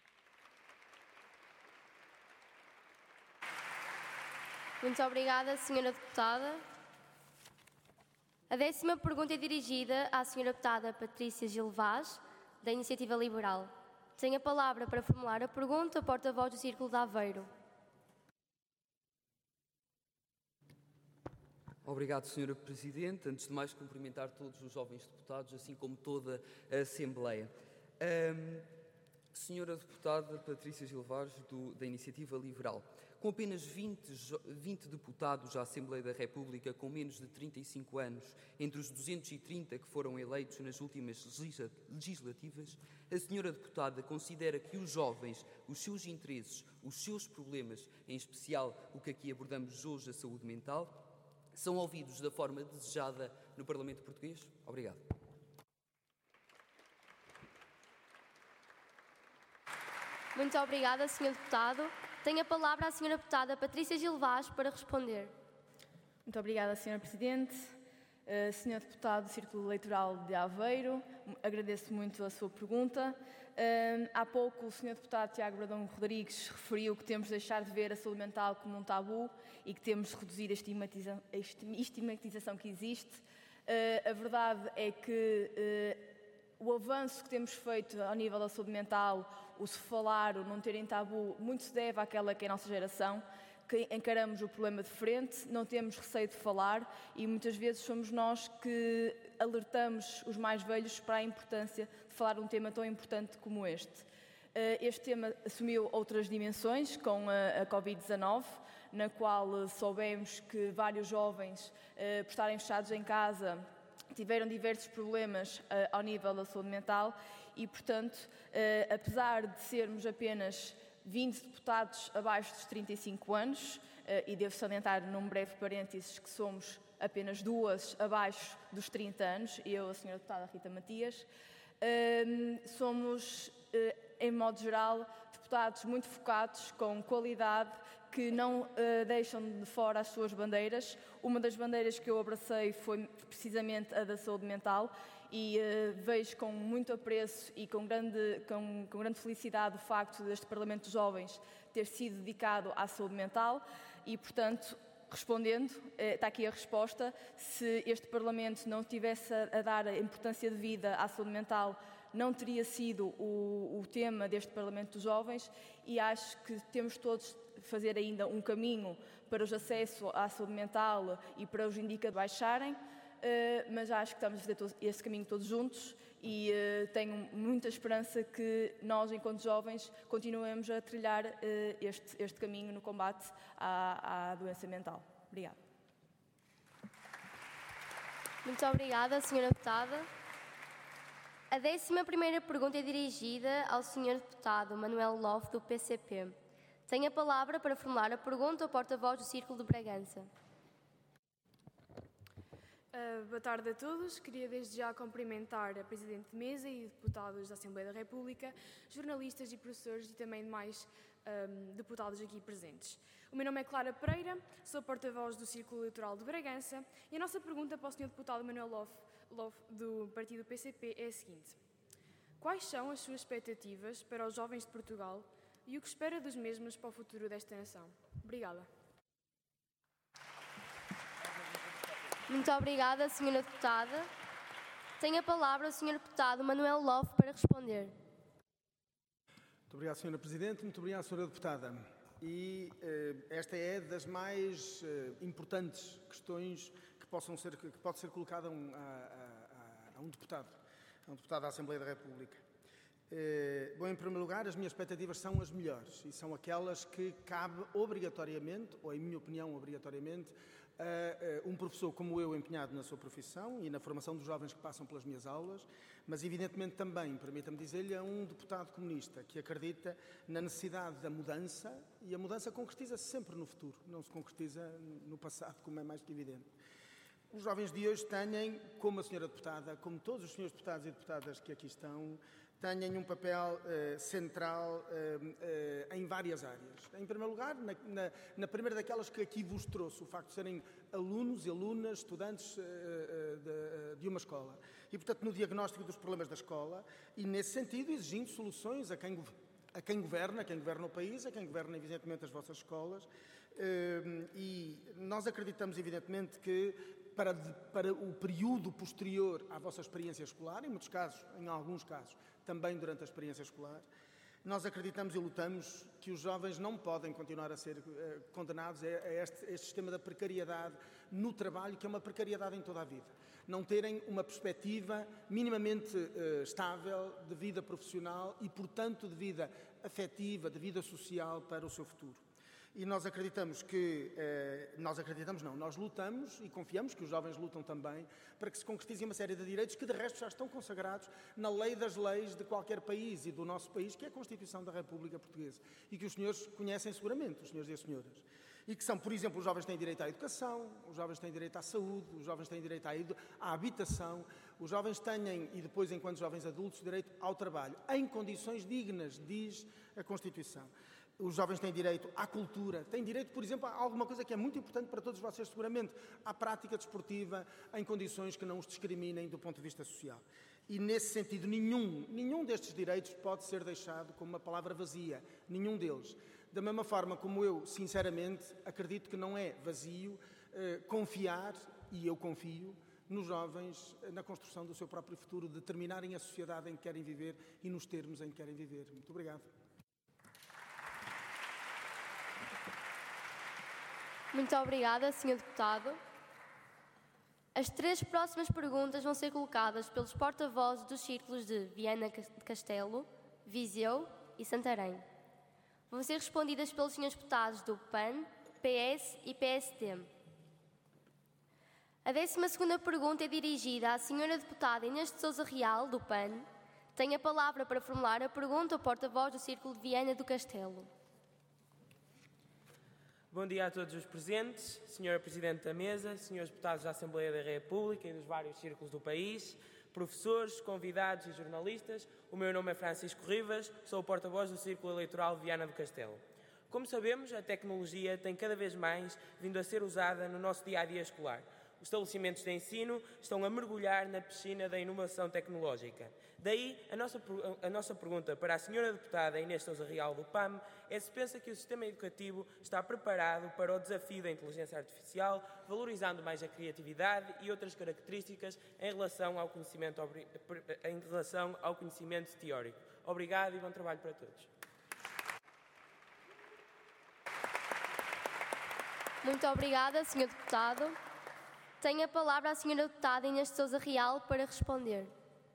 Muito obrigada, senhora Deputada. A décima pergunta é dirigida à senhora Deputada Patrícia Gil Vaz, da Iniciativa Liberal. Tem a palavra para formular a pergunta, porta-voz do Círculo de Aveiro. Obrigado, senhora Presidente. Antes de mais, cumprimentar todos os jovens deputados, assim como toda a Assembleia. Um, senhora Deputada Patrícia Gil Vaz, do, da Iniciativa Liberal, com apenas vinte, vinte deputados à Assembleia da República com menos de trinta e cinco anos, entre os duzentos e trinta que foram eleitos nas últimas legislativas, a senhora deputada considera que os jovens, os seus interesses, os seus problemas, em especial o que aqui abordamos hoje, a saúde mental, são ouvidos da forma desejada no Parlamento Português? Obrigado. Muito obrigada, senhor Deputado. Tem a palavra a senhora Deputada Patrícia Gil Vaz para responder. Muito obrigada, senhora Presidente. Uh, senhor Deputado do Círculo Eleitoral de Aveiro, agradeço muito a sua pergunta. Uh, há pouco o senhor Deputado Tiago Bradão Rodrigues referiu que temos de deixar de ver a saúde mental como um tabu e que temos de reduzir a, estigmatiza a estigmatização que existe. Uh, a verdade é que uh, o avanço que temos feito ao nível da saúde mental, o se falar, o não terem tabu, muito se deve àquela que é a nossa geração, que encaramos o problema de frente, não temos receio de falar e muitas vezes somos nós que alertamos os mais velhos para a importância de falar de um tema tão importante como este. Este tema assumiu outras dimensões com a covid dezanove, na qual soubemos que vários jovens, por estarem fechados em casa, tiveram diversos problemas ao nível da saúde mental e, portanto, apesar de sermos apenas vinte deputados abaixo dos trinta e cinco anos, e devo salientar num breve parênteses que somos apenas duas abaixo dos trinta anos, eu, a senhora deputada Rita Matias. Somos, em modo geral, deputados muito focados, com qualidade, que não uh, deixam de fora as suas bandeiras. Uma das bandeiras que eu abracei foi precisamente a da saúde mental e uh, vejo com muito apreço e com grande, com, com grande felicidade o facto deste Parlamento de Jovens ter sido dedicado à saúde mental e, portanto, respondendo, uh, está aqui a resposta, se este Parlamento não tivesse a, a dar a importância devida à saúde mental, não teria sido o, o tema deste Parlamento dos Jovens e acho que temos todos de fazer ainda um caminho para os acessos à saúde mental e para os indicadores baixarem, mas acho que estamos a fazer esse caminho todos juntos e tenho muita esperança que nós, enquanto jovens, continuemos a trilhar este, este caminho no combate à, à doença mental. Obrigada. Muito obrigada, senhora Deputada. A décima primeira pergunta é dirigida ao senhor Deputado Manuel Love, do P C P. Tem a palavra para formular a pergunta ao porta-voz do Círculo de Bragança. Uh, boa tarde a todos. Queria desde já cumprimentar a Presidente de Mesa e deputados da Assembleia da República, jornalistas e professores e também demais um, deputados aqui presentes. O meu nome é Clara Pereira, sou porta-voz do Círculo Eleitoral de Bragança e a nossa pergunta para o senhor Deputado Manuel Love, Love do partido P C P é a seguinte. Quais são as suas expectativas para os jovens de Portugal e o que espera dos mesmos para o futuro desta nação? Obrigada. Muito obrigada, senhora Deputada. Tem a palavra o senhor Deputado Manuel Love para responder. Muito obrigado, senhora Presidente. Muito obrigado, senhora Deputada. E eh, esta é das mais eh, importantes questões que, possam ser, que pode ser colocada a um, a, a, a um deputado, a um deputado da Assembleia da República. Eh, bom, em primeiro lugar, as minhas expectativas são as melhores e são aquelas que cabe obrigatoriamente, ou em minha opinião obrigatoriamente, a, a um professor como eu empenhado na sua profissão e na formação dos jovens que passam pelas minhas aulas, mas evidentemente também, permita-me dizer-lhe, a um deputado comunista que acredita na necessidade da mudança e a mudança concretiza-se sempre no futuro, não se concretiza no passado, como é mais que evidente. Os jovens de hoje têm, como a senhora deputada, como todos os senhores deputados e deputadas que aqui estão, têm um papel uh, central uh, uh, em várias áreas. Em primeiro lugar, na, na, na primeira daquelas que aqui vos trouxe, o facto de serem alunos e alunas, estudantes uh, uh, de, de uma escola. E, portanto, no diagnóstico dos problemas da escola e, nesse sentido, exigindo soluções a quem, a quem governa, a quem governa o país, a quem governa, evidentemente, as vossas escolas. Uh, e nós acreditamos, evidentemente, que Para, de, para o período posterior à vossa experiência escolar, em muitos casos, em alguns casos, também durante a experiência escolar, nós acreditamos e lutamos que os jovens não podem continuar a ser uh, condenados a, a este, a este sistema da precariedade no trabalho, que é uma precariedade em toda a vida. Não terem uma perspectiva minimamente uh, estável de vida profissional e, portanto, de vida afetiva, de vida social para o seu futuro. E nós acreditamos que, eh, nós acreditamos não, nós lutamos e confiamos que os jovens lutam também para que se concretizem uma série de direitos que de resto já estão consagrados na lei das leis de qualquer país e do nosso país, que é a Constituição da República Portuguesa e que os senhores conhecem seguramente, os senhores e as senhoras. E que são, por exemplo, os jovens têm direito à educação, os jovens têm direito à saúde, os jovens têm direito à, à habitação, os jovens têm, e depois, enquanto jovens adultos, direito ao trabalho, em condições dignas, diz a Constituição. Os jovens têm direito à cultura, têm direito, por exemplo, a alguma coisa que é muito importante para todos vocês, seguramente, à prática desportiva em condições que não os discriminem do ponto de vista social. E, nesse sentido, nenhum, nenhum destes direitos pode ser deixado como uma palavra vazia, nenhum deles. Da mesma forma como eu, sinceramente, acredito que não é vazio eh, confiar, e eu confio, nos jovens, na construção do seu próprio futuro, determinarem a sociedade em que querem viver e nos termos em que querem viver. Muito obrigado. Muito obrigada, senhor Deputado. As três próximas perguntas vão ser colocadas pelos porta-vozes dos círculos de Viana de Castelo, Viseu e Santarém. Vão ser respondidas pelos senhores deputados do P A N, P S e P S D. A décima segunda pergunta é dirigida à senhora deputada Inês de Sousa Real, do P A N. Tem a palavra para formular a pergunta ao porta-voz do círculo de Viana do Castelo. Bom dia a todos os presentes, senhora Presidente da Mesa, senhores deputados da Assembleia da República e dos vários círculos do país, professores, convidados e jornalistas. O meu nome é Francisco Rivas, sou o porta-voz do Círculo Eleitoral de Viana do Castelo. Como sabemos, a tecnologia tem cada vez mais vindo a ser usada no nosso dia-a-dia escolar. Os estabelecimentos de ensino estão a mergulhar na piscina da inovação tecnológica. Daí, a nossa, a nossa pergunta para a senhora deputada Inês Sousa Real do P A M é se pensa que o sistema educativo está preparado para o desafio da inteligência artificial, valorizando mais a criatividade e outras características em relação ao conhecimento, em relação ao conhecimento teórico. Obrigado e bom trabalho para todos. Muito obrigada, senhor Deputado. Tenho a palavra a senhora Deputada Inês Sousa Real para responder.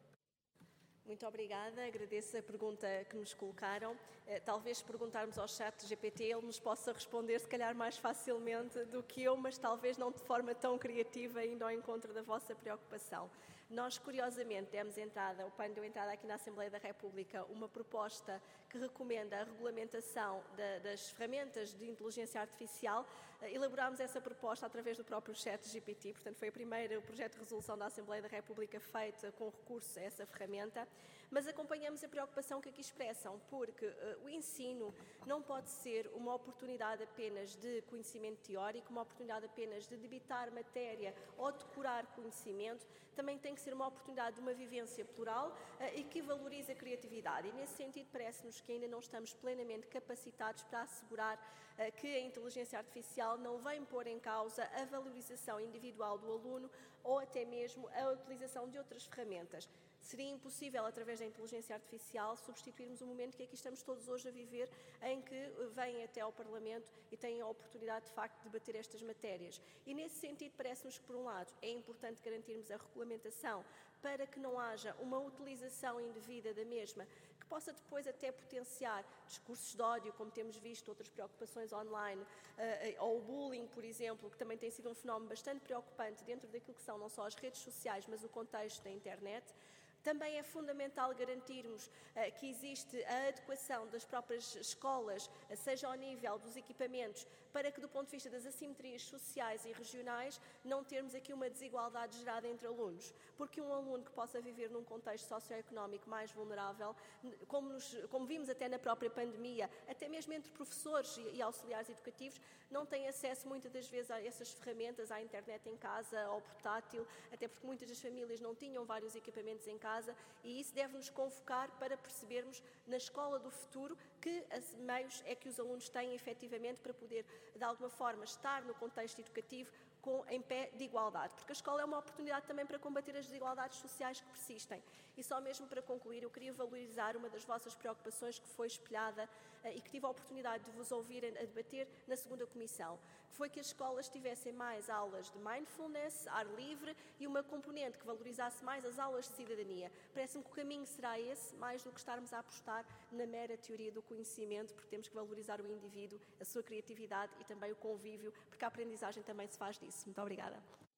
Muito obrigada, agradeço a pergunta que nos colocaram. Talvez se perguntarmos ao chat G P T ele nos possa responder se calhar mais facilmente do que eu, mas talvez não de forma tão criativa, indo ao encontro da vossa preocupação. Nós, curiosamente, demos entrada, o P A N deu entrada aqui na Assembleia da República, uma proposta que recomenda a regulamentação da, das ferramentas de inteligência artificial. Elaborámos essa proposta através do próprio chat G P T, portanto foi o primeiro projeto de resolução da Assembleia da República feito com recurso a essa ferramenta, mas acompanhamos a preocupação que aqui expressam, porque uh, o ensino não pode ser uma oportunidade apenas de conhecimento teórico, uma oportunidade apenas de debitar matéria ou decorar conhecimento, também tem que ser uma oportunidade de uma vivência plural uh, e que valorize a criatividade. E nesse sentido parece-nos que ainda não estamos plenamente capacitados para assegurar uh, que a inteligência artificial não vem pôr em causa a valorização individual do aluno ou até mesmo a utilização de outras ferramentas. Seria impossível, através da inteligência artificial, substituirmos o momento que aqui estamos todos hoje a viver, em que vêm até ao Parlamento e têm a oportunidade, de facto, de debater estas matérias. E, nesse sentido, parece-nos que, por um lado, é importante garantirmos a regulamentação para que não haja uma utilização indevida da mesma, que possa depois até potenciar discursos de ódio, como temos visto, outras preocupações online, uh, ou o bullying, por exemplo, que também tem sido um fenómeno bastante preocupante dentro daquilo que são não só as redes sociais, mas o contexto da internet. Também é fundamental garantirmos uh, que existe a adequação das próprias escolas, uh, seja ao nível dos equipamentos, para que, do ponto de vista das assimetrias sociais e regionais, não termos aqui uma desigualdade gerada entre alunos. Porque um aluno que possa viver num contexto socioeconómico mais vulnerável, como, nos, como vimos até na própria pandemia, até mesmo entre professores e, e auxiliares educativos, não tem acesso muitas das vezes a essas ferramentas, à internet em casa, ao portátil, até porque muitas das famílias não tinham vários equipamentos em casa, e isso deve-nos convocar para percebermos na escola do futuro que meios é que os alunos têm efetivamente para poder, de alguma forma, estar no contexto educativo com, em pé de igualdade, porque a escola é uma oportunidade também para combater as desigualdades sociais que persistem. E só mesmo para concluir, eu queria valorizar uma das vossas preocupações que foi espelhada uh, e que tive a oportunidade de vos ouvir a, a debater na segunda comissão, que foi que as escolas tivessem mais aulas de mindfulness, ar livre e uma componente que valorizasse mais as aulas de cidadania. Parece-me que o caminho será esse, mais do que estarmos a apostar na mera teoria do conhecimento, porque temos que valorizar o indivíduo, a sua criatividade e também o convívio, porque a aprendizagem também se faz disso. Muito obrigada.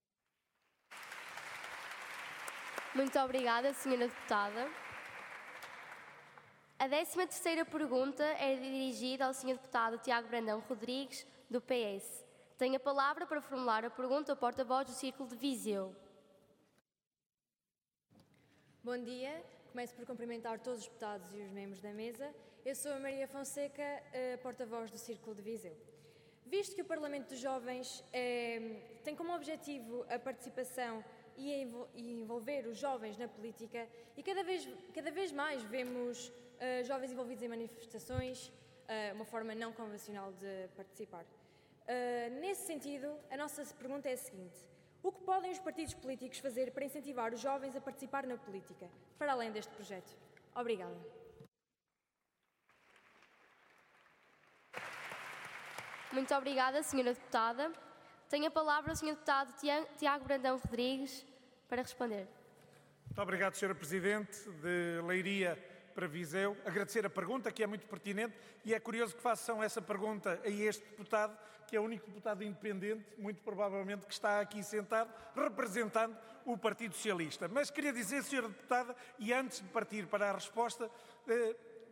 Muito obrigada, senhora Deputada. A décima terceira pergunta é dirigida ao senhor Deputado Tiago Brandão Rodrigues, do P S. Tem a palavra para formular a pergunta o porta-voz do Círculo de Viseu. Bom dia. Começo por cumprimentar todos os deputados e os membros da mesa. Eu sou a Maria Fonseca, porta-voz do Círculo de Viseu. Visto que o Parlamento dos Jovens é, tem como objetivo a participação e envolver os jovens na política, e cada vez, cada vez mais vemos uh, jovens envolvidos em manifestações, uh, uma forma não convencional de participar. Uh, nesse sentido, a nossa pergunta é a seguinte: o que podem os partidos políticos fazer para incentivar os jovens a participar na política, para além deste projeto? Obrigada. Muito obrigada, senhora Deputada. Tenho a palavra o senhor Deputado Tiago Brandão Rodrigues para responder. Muito obrigado, senhora Presidente. De Leiria para Viseu. Agradecer a pergunta, que é muito pertinente, e é curioso que façam essa pergunta a este deputado, que é o único deputado independente, muito provavelmente, que está aqui sentado, representando o Partido Socialista. Mas queria dizer, senhora Deputada, e antes de partir para a resposta,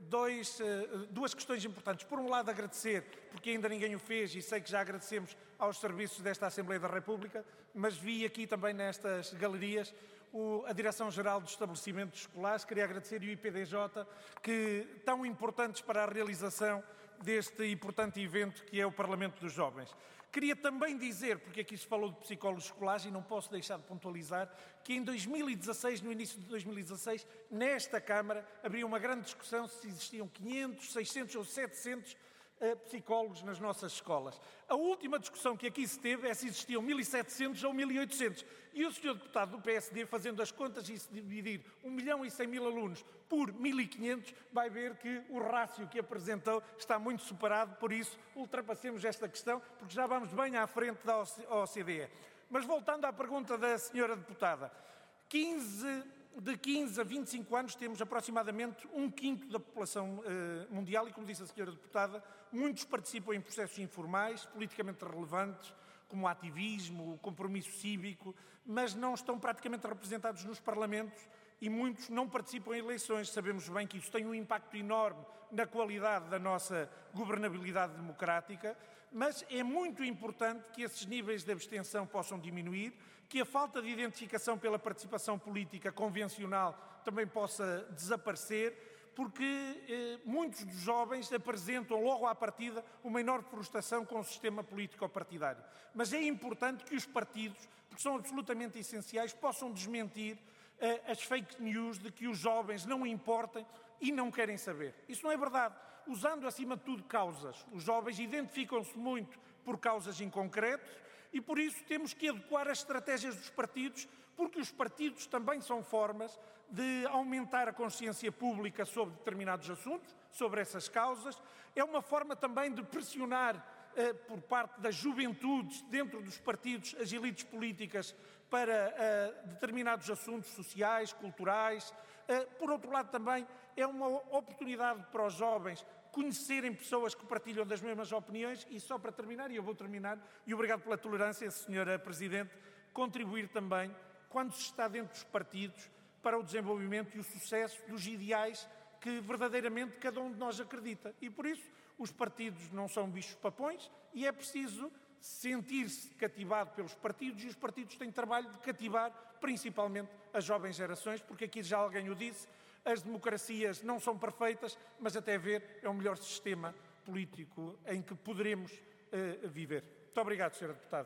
dois, duas questões importantes. Por um lado, agradecer, porque ainda ninguém o fez e sei que já agradecemos aos serviços desta Assembleia da República, mas vi aqui também nestas galerias o, a Direção-Geral dos Estabelecimentos Escolares. Queria agradecer e o I P D J, que tão importantes para a realização deste importante evento que é o Parlamento dos Jovens. Queria também dizer, porque aqui se falou de psicólogos escolares e não posso deixar de pontualizar, que em dois mil e dezasseis, no início de dois mil e dezasseis, nesta Câmara, havia uma grande discussão se existiam quinhentos, seiscentos ou setecentos uh, psicólogos nas nossas escolas. A última discussão que aqui se teve é se existiam mil e setecentos ou mil e oitocentos. E o senhor deputado do P S D, fazendo as contas e se dividir um milhão e cem mil alunos por mil e quinhentos, vai ver que o rácio que apresentou está muito superado, por isso ultrapassemos esta questão, porque já vamos bem à frente da O C D E. Mas voltando à pergunta da senhora deputada, quinze, de quinze a vinte e cinco anos temos aproximadamente um quinto da população eh, mundial e, como disse a senhora deputada, muitos participam em processos informais, politicamente relevantes, como o ativismo, o compromisso cívico, mas não estão praticamente representados nos parlamentos e muitos não participam em eleições. Sabemos bem que isso tem um impacto enorme na qualidade da nossa governabilidade democrática, mas é muito importante que esses níveis de abstenção possam diminuir, que a falta de identificação pela participação política convencional também possa desaparecer, porque eh, muitos dos jovens apresentam logo à partida uma enorme frustração com o sistema político-partidário. Mas é importante que os partidos, porque são absolutamente essenciais, possam desmentir eh, as fake news de que os jovens não importam e não querem saber. Isso não é verdade. Usando, acima de tudo, causas. Os jovens identificam-se muito por causas em concreto e, por isso, temos que adequar as estratégias dos partidos, porque os partidos também são formas de aumentar a consciência pública sobre determinados assuntos, sobre essas causas. É uma forma também de pressionar, eh, por parte das juventudes, dentro dos partidos, as elites políticas para eh, determinados assuntos sociais, culturais. Eh, por outro lado, também é uma oportunidade para os jovens conhecerem pessoas que partilham das mesmas opiniões e, só para terminar, e eu vou terminar, e obrigado pela tolerância, senhora Presidente, contribuir também, quando se está dentro dos partidos, para o desenvolvimento e o sucesso dos ideais que verdadeiramente cada um de nós acredita. E por isso os partidos não são bichos papões e é preciso sentir-se cativado pelos partidos, e os partidos têm trabalho de cativar principalmente as jovens gerações, porque aqui já alguém o disse, as democracias não são perfeitas, mas até ver é o melhor sistema político em que poderemos uh, viver. Muito obrigado, senhora Deputada.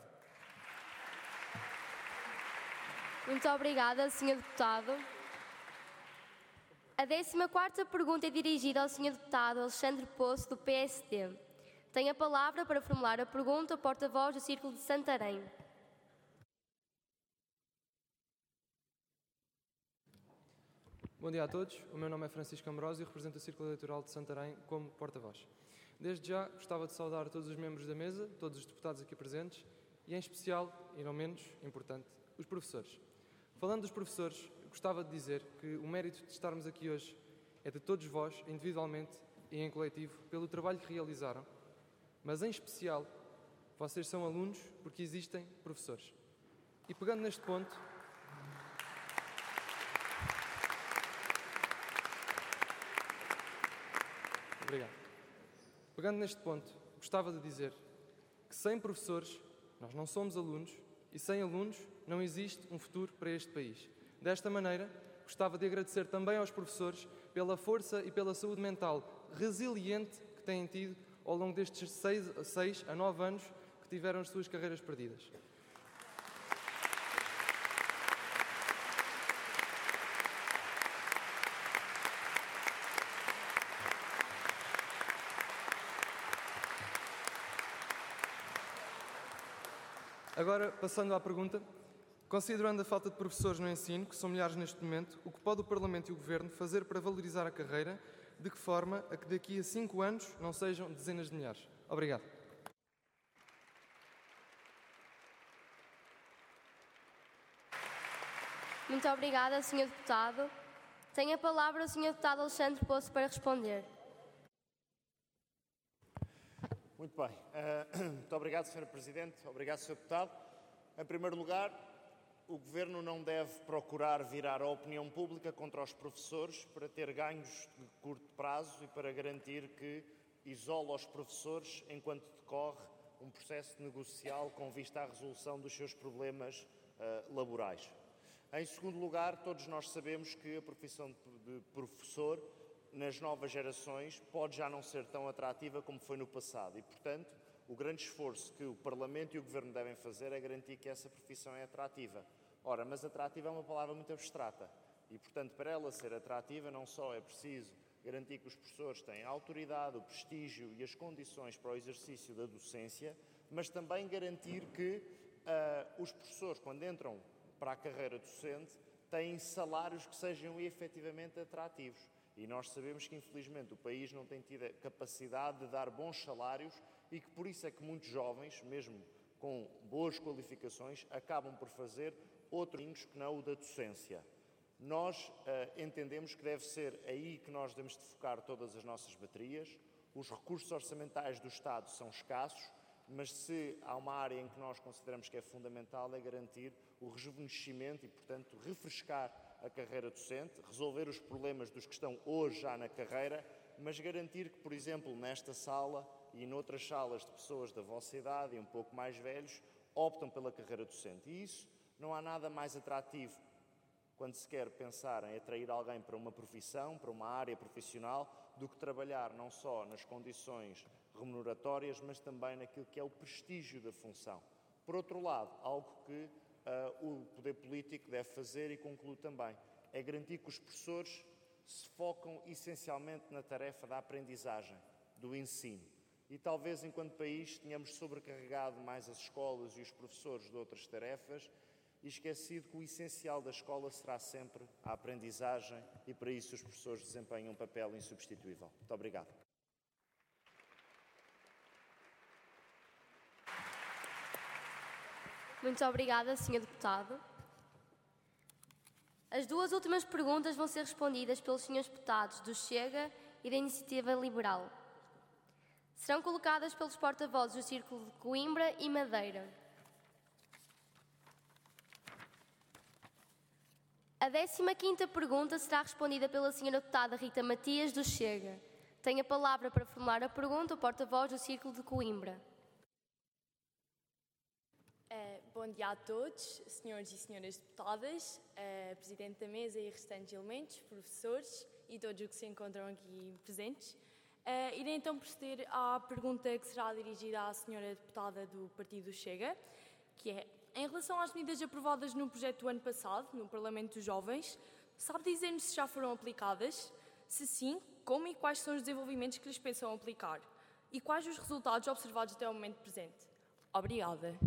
Muito obrigada, senhor Deputado. A décima quarta pergunta é dirigida ao senhor Deputado Alexandre Poço, do P S D. Tem a palavra para formular a pergunta o porta-voz do Círculo de Santarém. Bom dia a todos. O meu nome é Francisco Ambrosio e represento o Círculo Eleitoral de Santarém como porta-voz. Desde já, gostava de saudar todos os membros da mesa, todos os deputados aqui presentes e, em especial, e não menos importante, os professores. Falando dos professores, gostava de dizer que o mérito de estarmos aqui hoje é de todos vós, individualmente e em coletivo, pelo trabalho que realizaram, mas em especial, vocês são alunos porque existem professores. E pegando neste ponto, obrigado. Pegando neste ponto, gostava de dizer que sem professores nós não somos alunos e sem alunos não existe um futuro para este país. Desta maneira, gostava de agradecer também aos professores pela força e pela saúde mental resiliente que têm tido ao longo destes seis, seis a nove anos que tiveram as suas carreiras perdidas. Agora, passando à pergunta, considerando a falta de professores no ensino, que são milhares neste momento, o que pode o Parlamento e o Governo fazer para valorizar a carreira, de que forma a que daqui a cinco anos não sejam dezenas de milhares? Obrigado. Muito obrigada, senhor Deputado. Tem a palavra o senhor Deputado Alexandre Poço para responder. Muito bem. Uh, muito obrigado, senhora Presidente. Obrigado, senhor Deputado. Em primeiro lugar, o Governo não deve procurar virar a opinião pública contra os professores para ter ganhos de curto prazo e para garantir que isola os professores enquanto decorre um processo negocial com vista à resolução dos seus problemas uh, laborais. Em segundo lugar, todos nós sabemos que a profissão de professor nas novas gerações pode já não ser tão atrativa como foi no passado e, portanto, o grande esforço que o Parlamento e o Governo devem fazer é garantir que essa profissão é atrativa. Ora, mas atrativa é uma palavra muito abstrata e, portanto, para ela ser atrativa não só é preciso garantir que os professores têm a autoridade, o prestígio e as condições para o exercício da docência, mas também garantir que uh, os professores, quando entram para a carreira docente, têm salários que sejam efetivamente atrativos. E nós sabemos que, infelizmente, o país não tem tido a capacidade de dar bons salários e que, por isso, é que muitos jovens, mesmo com boas qualificações, acabam por fazer outros caminhos que não o da docência. Nós uh, entendemos que deve ser aí que nós devemos de focar todas as nossas baterias. Os recursos orçamentais do Estado são escassos, mas se há uma área em que nós consideramos que é fundamental é garantir o rejuvenescimento e, portanto, refrescar a carreira docente, resolver os problemas dos que estão hoje já na carreira, mas garantir que, por exemplo, nesta sala e noutras salas de pessoas da vossa idade e um pouco mais velhos, optam pela carreira docente. E isso não há nada mais atrativo quando se quer pensar em atrair alguém para uma profissão, para uma área profissional, do que trabalhar não só nas condições remuneratórias, mas também naquilo que é o prestígio da função. Por outro lado, algo que uh, o poder político deve fazer e concluo também, é garantir que os professores se focam essencialmente na tarefa da aprendizagem, do ensino. E talvez, enquanto país, tenhamos sobrecarregado mais as escolas e os professores de outras tarefas e esquecido que o essencial da escola será sempre a aprendizagem e, para isso, os professores desempenham um papel insubstituível. Muito obrigado. Muito obrigada, senhor Deputado. As duas últimas perguntas vão ser respondidas pelos senhores Deputados do Chega e da Iniciativa Liberal. Serão colocadas pelos porta-vozes do Círculo de Coimbra e Madeira. A décima quinta pergunta será respondida pela senhora Deputada Rita Matias, do Chega. Tem a palavra para formular a pergunta o porta-voz do Círculo de Coimbra. Uh, bom dia a todos, senhores e senhoras deputadas, uh, Presidente da Mesa e restantes elementos, professores e todos os que se encontram aqui presentes. Uh, irei então proceder à pergunta que será dirigida à senhora deputada do Partido Chega, que é: em relação às medidas aprovadas no projeto do ano passado, no Parlamento dos Jovens, sabe dizer-nos se já foram aplicadas? Se sim, como e quais são os desenvolvimentos que lhes pensam aplicar? E quais os resultados observados até o momento presente? Obrigada.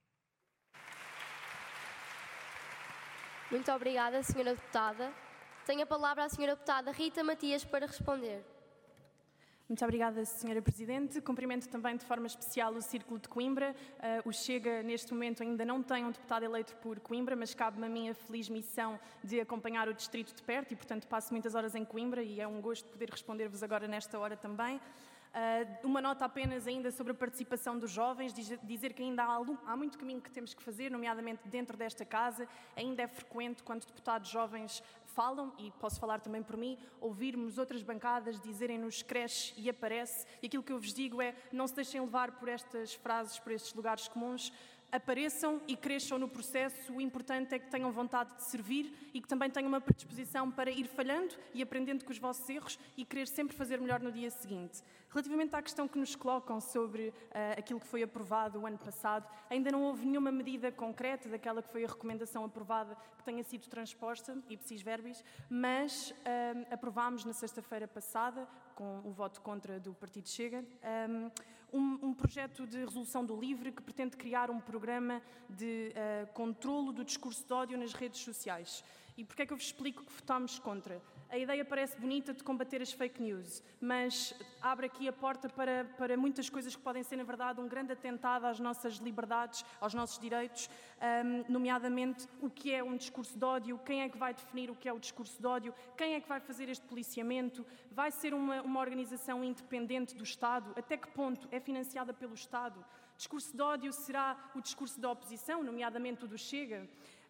Muito obrigada, senhora Deputada. Tenho a palavra a senhora Deputada Rita Matias para responder. Muito obrigada, senhora Presidente. Cumprimento também de forma especial o Círculo de Coimbra. Uh, o Chega, neste momento, ainda não tem um deputado eleito por Coimbra, mas cabe-me a minha feliz missão de acompanhar o distrito de perto e, portanto, passo muitas horas em Coimbra e é um gosto poder responder-vos agora nesta hora também. Uh, uma nota apenas ainda sobre a participação dos jovens, dizer que ainda há, há muito caminho que temos que fazer, nomeadamente dentro desta casa. Ainda é frequente, quando deputados jovens falam, e posso falar também por mim, ouvirmos outras bancadas dizerem-nos cresce e aparece, e aquilo que eu vos digo é: não se deixem levar por estas frases, por estes lugares comuns. Apareçam e cresçam no processo. O importante é que tenham vontade de servir e que também tenham uma predisposição para ir falhando e aprendendo com os vossos erros e querer sempre fazer melhor no dia seguinte. Relativamente à questão que nos colocam sobre uh, aquilo que foi aprovado o ano passado, ainda não houve nenhuma medida concreta daquela que foi a recomendação aprovada que tenha sido transposta, ipsis verbis, mas uh, aprovámos na sexta-feira passada, com o voto contra do Partido Chega, um, um projeto de resolução do LIVRE que pretende criar um programa de uh, controlo do discurso de ódio nas redes sociais. E porquê é que eu vos explico que votámos contra? A ideia parece bonita de combater as fake news, mas abre aqui a porta para, para muitas coisas que podem ser, na verdade, um grande atentado às nossas liberdades, aos nossos direitos, um, nomeadamente o que é um discurso de ódio, quem é que vai definir o que é o discurso de ódio, quem é que vai fazer este policiamento, vai ser uma, uma organização independente do Estado, até que ponto é financiada pelo Estado? Discurso de ódio será o discurso da oposição, nomeadamente o do Chega?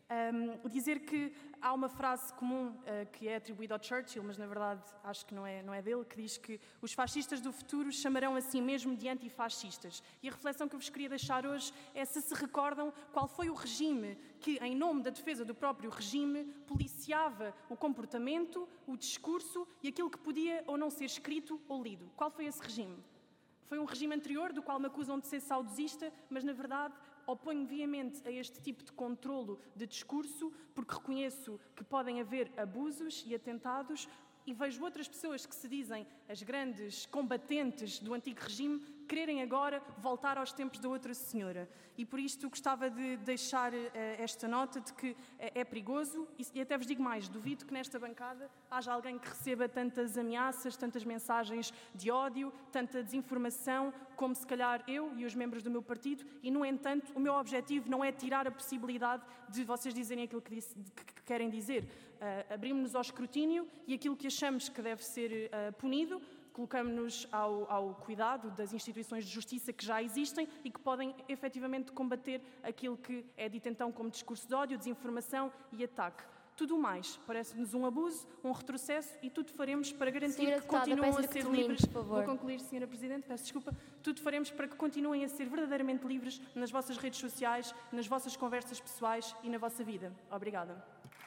Um, dizer que há uma frase comum uh, que é atribuída ao Churchill, mas na verdade acho que não é, não é dele, que diz que os fascistas do futuro chamarão a si mesmo de antifascistas. E a reflexão que eu vos queria deixar hoje é se se recordam qual foi o regime que, em nome da defesa do próprio regime, policiava o comportamento, o discurso e aquilo que podia ou não ser escrito ou lido. Qual foi esse regime? Foi um regime anterior, do qual me acusam de ser saudosista, mas na verdade oponho veemente a este tipo de controlo de discurso, porque reconheço que podem haver abusos e atentados e vejo outras pessoas que se dizem as grandes combatentes do antigo regime quererem agora voltar aos tempos da outra senhora. E por isto gostava de deixar uh, esta nota de que uh, é perigoso e, e até vos digo mais, duvido que nesta bancada haja alguém que receba tantas ameaças, tantas mensagens de ódio, tanta desinformação, como se calhar eu e os membros do meu partido, e no entanto o meu objetivo não é tirar a possibilidade de vocês dizerem aquilo que, disse, que querem dizer. Uh, abrimos-nos ao escrutínio e aquilo que achamos que deve ser uh, punido, colocamos-nos ao, ao cuidado das instituições de justiça que já existem e que podem efetivamente combater aquilo que é dito então como discurso de ódio, desinformação e ataque. Tudo mais parece-nos um abuso, um retrocesso e tudo faremos para garantir senhora que continuem a ser termine, livres. por favor. Vou concluir, senhora Presidente, peço desculpa. Tudo faremos para que continuem a ser verdadeiramente livres nas vossas redes sociais, nas vossas conversas pessoais e na vossa vida. Obrigada.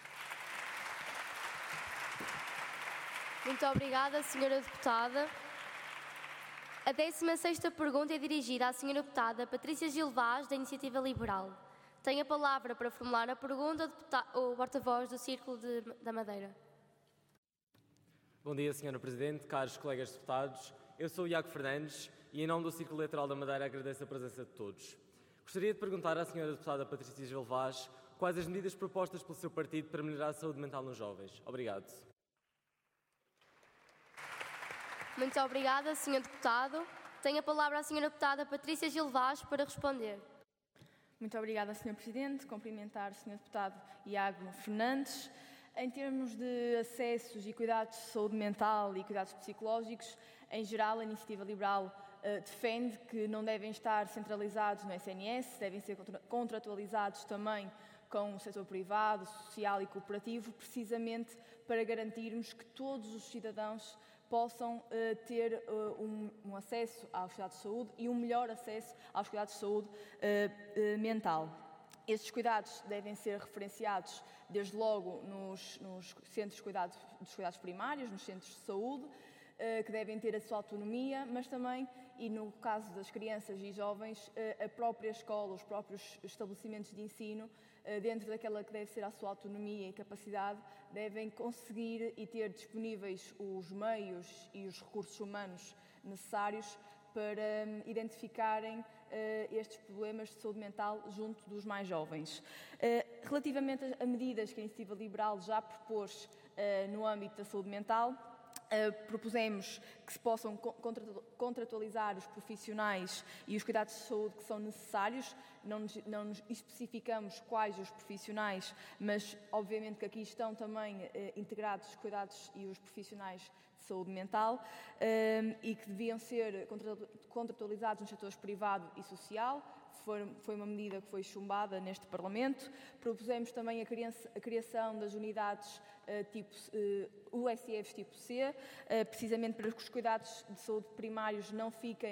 Muito obrigada, senhora deputada. A décima sexta pergunta é dirigida à senhora deputada Patrícia Gil Vaz, da Iniciativa Liberal. Tem a palavra para formular a pergunta o porta-voz do Círculo de, da Madeira. Bom dia, senhora Presidente, caros colegas deputados. Eu sou o Iago Fernandes e, em nome do Círculo Eleitoral da Madeira, agradeço a presença de todos. Gostaria de perguntar à senhora deputada Patrícia Gil Vaz quais as medidas propostas pelo seu partido para melhorar a saúde mental nos jovens. Obrigado. Muito obrigada, senhor Deputado. Tem a palavra a senhora Deputada Patrícia Gil Vaz para responder. Muito obrigada, senhor Presidente. Cumprimentar o senhor Deputado Iago Fernandes. Em termos de acessos e cuidados de saúde mental e cuidados psicológicos, em geral, a Iniciativa Liberal uh, defende que não devem estar centralizados no S N S, devem ser contratualizados também com o setor privado, social e cooperativo, precisamente para garantirmos que todos os cidadãos possam uh, ter uh, um, um acesso aos cuidados de saúde e um melhor acesso aos cuidados de saúde uh, uh, mental. Estes cuidados devem ser referenciados desde logo nos, nos centros de cuidados, dos cuidados primários, nos centros de saúde, uh, que devem ter a sua autonomia, mas também, e no caso das crianças e jovens, uh, a própria escola, os próprios estabelecimentos de ensino, dentro daquela que deve ser a sua autonomia e capacidade, devem conseguir e ter disponíveis os meios e os recursos humanos necessários para um, identificarem uh, estes problemas de saúde mental junto dos mais jovens. Uh, relativamente a, a medidas que a Iniciativa Liberal já propôs uh, no âmbito da saúde mental, Uh, propusemos que se possam contratualizar os profissionais e os cuidados de saúde que são necessários. Não nos, não nos especificamos quais os profissionais, mas obviamente que aqui estão também uh, integrados os cuidados e os profissionais de saúde mental uh, e que deviam ser contratualizados nos setores privado e social. Foi, foi uma medida que foi chumbada neste Parlamento. Propusemos também a, criança, a criação das unidades uh, tipo, uh, U S Fs tipo C, uh, precisamente para que os cuidados de saúde primários não fiquem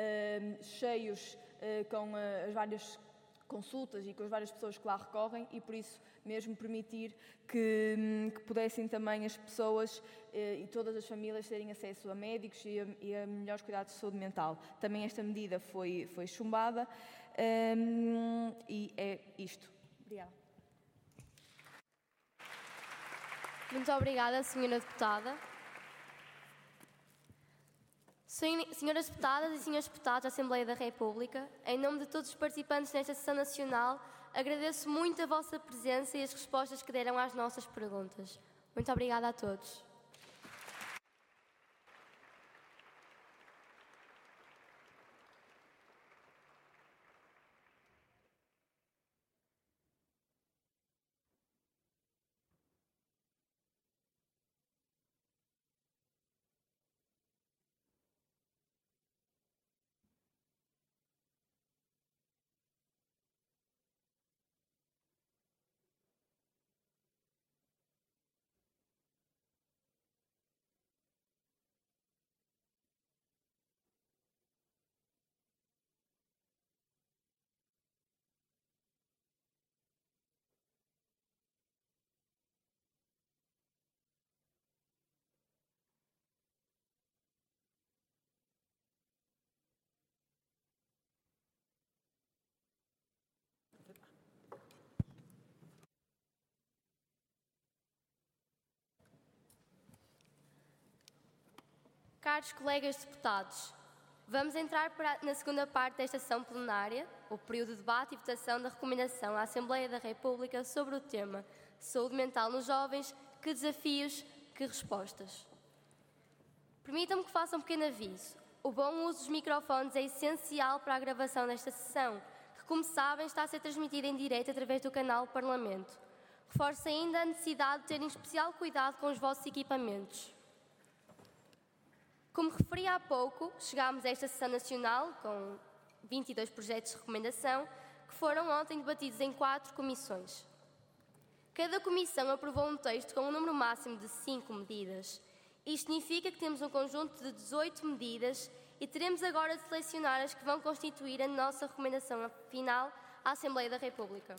uh, cheios uh, com uh, as várias consultas e com as várias pessoas que lá recorrem e, por isso, mesmo permitir que, um, que pudessem também as pessoas uh, e todas as famílias terem acesso a médicos e a, e a melhores cuidados de saúde mental. Também esta medida foi, foi chumbada. Um, e é isto. Obrigada. Muito obrigada, senhora Deputada. Senhoras Deputadas e senhores Deputados da Assembleia da República, em nome de todos os participantes nesta sessão nacional, agradeço muito a vossa presença e as respostas que deram às nossas perguntas. Muito obrigada a todos. Caros colegas deputados, vamos entrar para, na segunda parte desta sessão plenária, o período de debate e votação da recomendação à Assembleia da República sobre o tema Saúde Mental nos Jovens, que desafios, que respostas. Permitam-me que faça um pequeno aviso. O bom uso dos microfones é essencial para a gravação desta sessão, que, como sabem, está a ser transmitida em direto através do canal Parlamento. Reforço ainda a necessidade de terem especial cuidado com os vossos equipamentos. Como referi há pouco, chegámos a esta sessão nacional com vinte e dois projetos de recomendação que foram ontem debatidos em quatro comissões. Cada comissão aprovou um texto com um número máximo de cinco medidas. Isto significa que temos um conjunto de dezoito medidas e teremos agora de selecionar as que vão constituir a nossa recomendação final à Assembleia da República.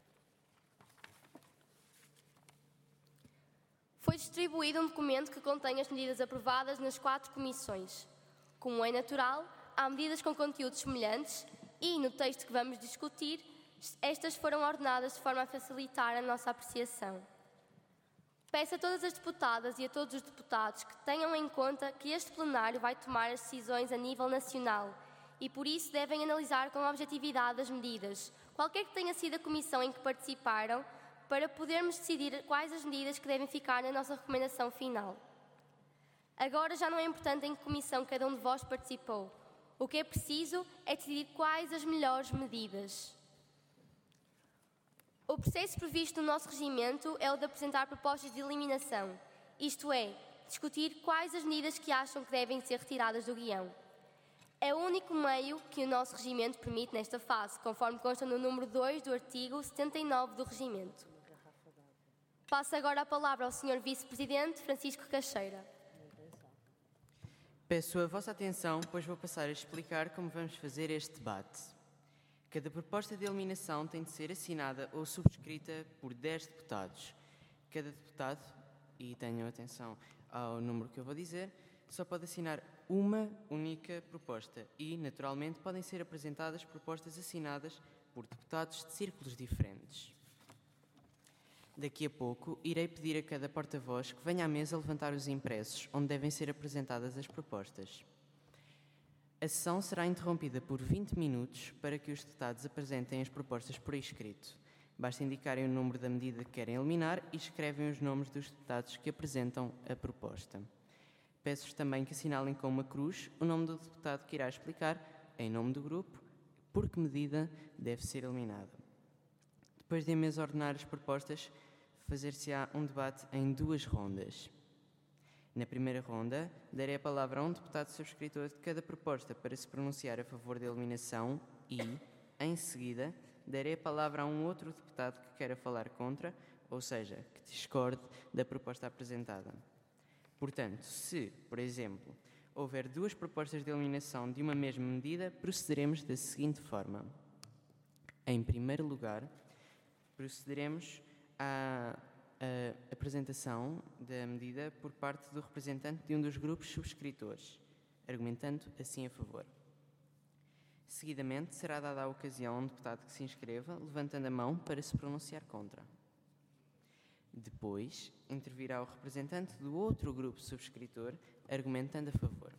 Foi distribuído um documento que contém as medidas aprovadas nas quatro comissões. Como é natural, há medidas com conteúdos semelhantes e, no texto que vamos discutir, estas foram ordenadas de forma a facilitar a nossa apreciação. Peço a todas as deputadas e a todos os deputados que tenham em conta que este plenário vai tomar as decisões a nível nacional e, por isso, devem analisar com objetividade as medidas, qualquer que tenha sido a comissão em que participaram, para podermos decidir quais as medidas que devem ficar na nossa recomendação final. Agora já não é importante em que comissão cada um de vós participou. O que é preciso é decidir quais as melhores medidas. O processo previsto no nosso regimento é o de apresentar propostas de eliminação, isto é, discutir quais as medidas que acham que devem ser retiradas do guião. É o único meio que o nosso regimento permite nesta fase, conforme consta no número dois do artigo setenta e nove do regimento. Passo agora a palavra ao senhor Vice-Presidente Francisco Caixeira. Peço a vossa atenção, pois vou passar a explicar como vamos fazer este debate. Cada proposta de eliminação tem de ser assinada ou subscrita por dez deputados. Cada deputado, e tenham atenção ao número que eu vou dizer, só pode assinar uma única proposta e, naturalmente, podem ser apresentadas propostas assinadas por deputados de círculos diferentes. Daqui a pouco, irei pedir a cada porta-voz que venha à mesa levantar os impressos onde devem ser apresentadas as propostas. A sessão será interrompida por vinte minutos para que os deputados apresentem as propostas por escrito. Basta indicarem o número da medida que querem eliminar e escrevem os nomes dos deputados que apresentam a proposta. Peço-vos também que assinalem com uma cruz o nome do deputado que irá explicar, em nome do grupo, por que medida deve ser eliminada. Depois de a mesa ordenar as propostas, fazer-se-á um debate em duas rondas. Na primeira ronda, darei a palavra a um deputado subscritor de cada proposta para se pronunciar a favor da eliminação e, em seguida, darei a palavra a um outro deputado que queira falar contra, ou seja, que discorde da proposta apresentada. Portanto, se, por exemplo, houver duas propostas de eliminação de uma mesma medida, procederemos da seguinte forma. Em primeiro lugar, procederemos à, à apresentação da medida por parte do representante de um dos grupos subscritores, argumentando assim a favor. Seguidamente, será dada a ocasião a um deputado que se inscreva, levantando a mão para se pronunciar contra. Depois, intervirá o representante do outro grupo subscritor, argumentando a favor.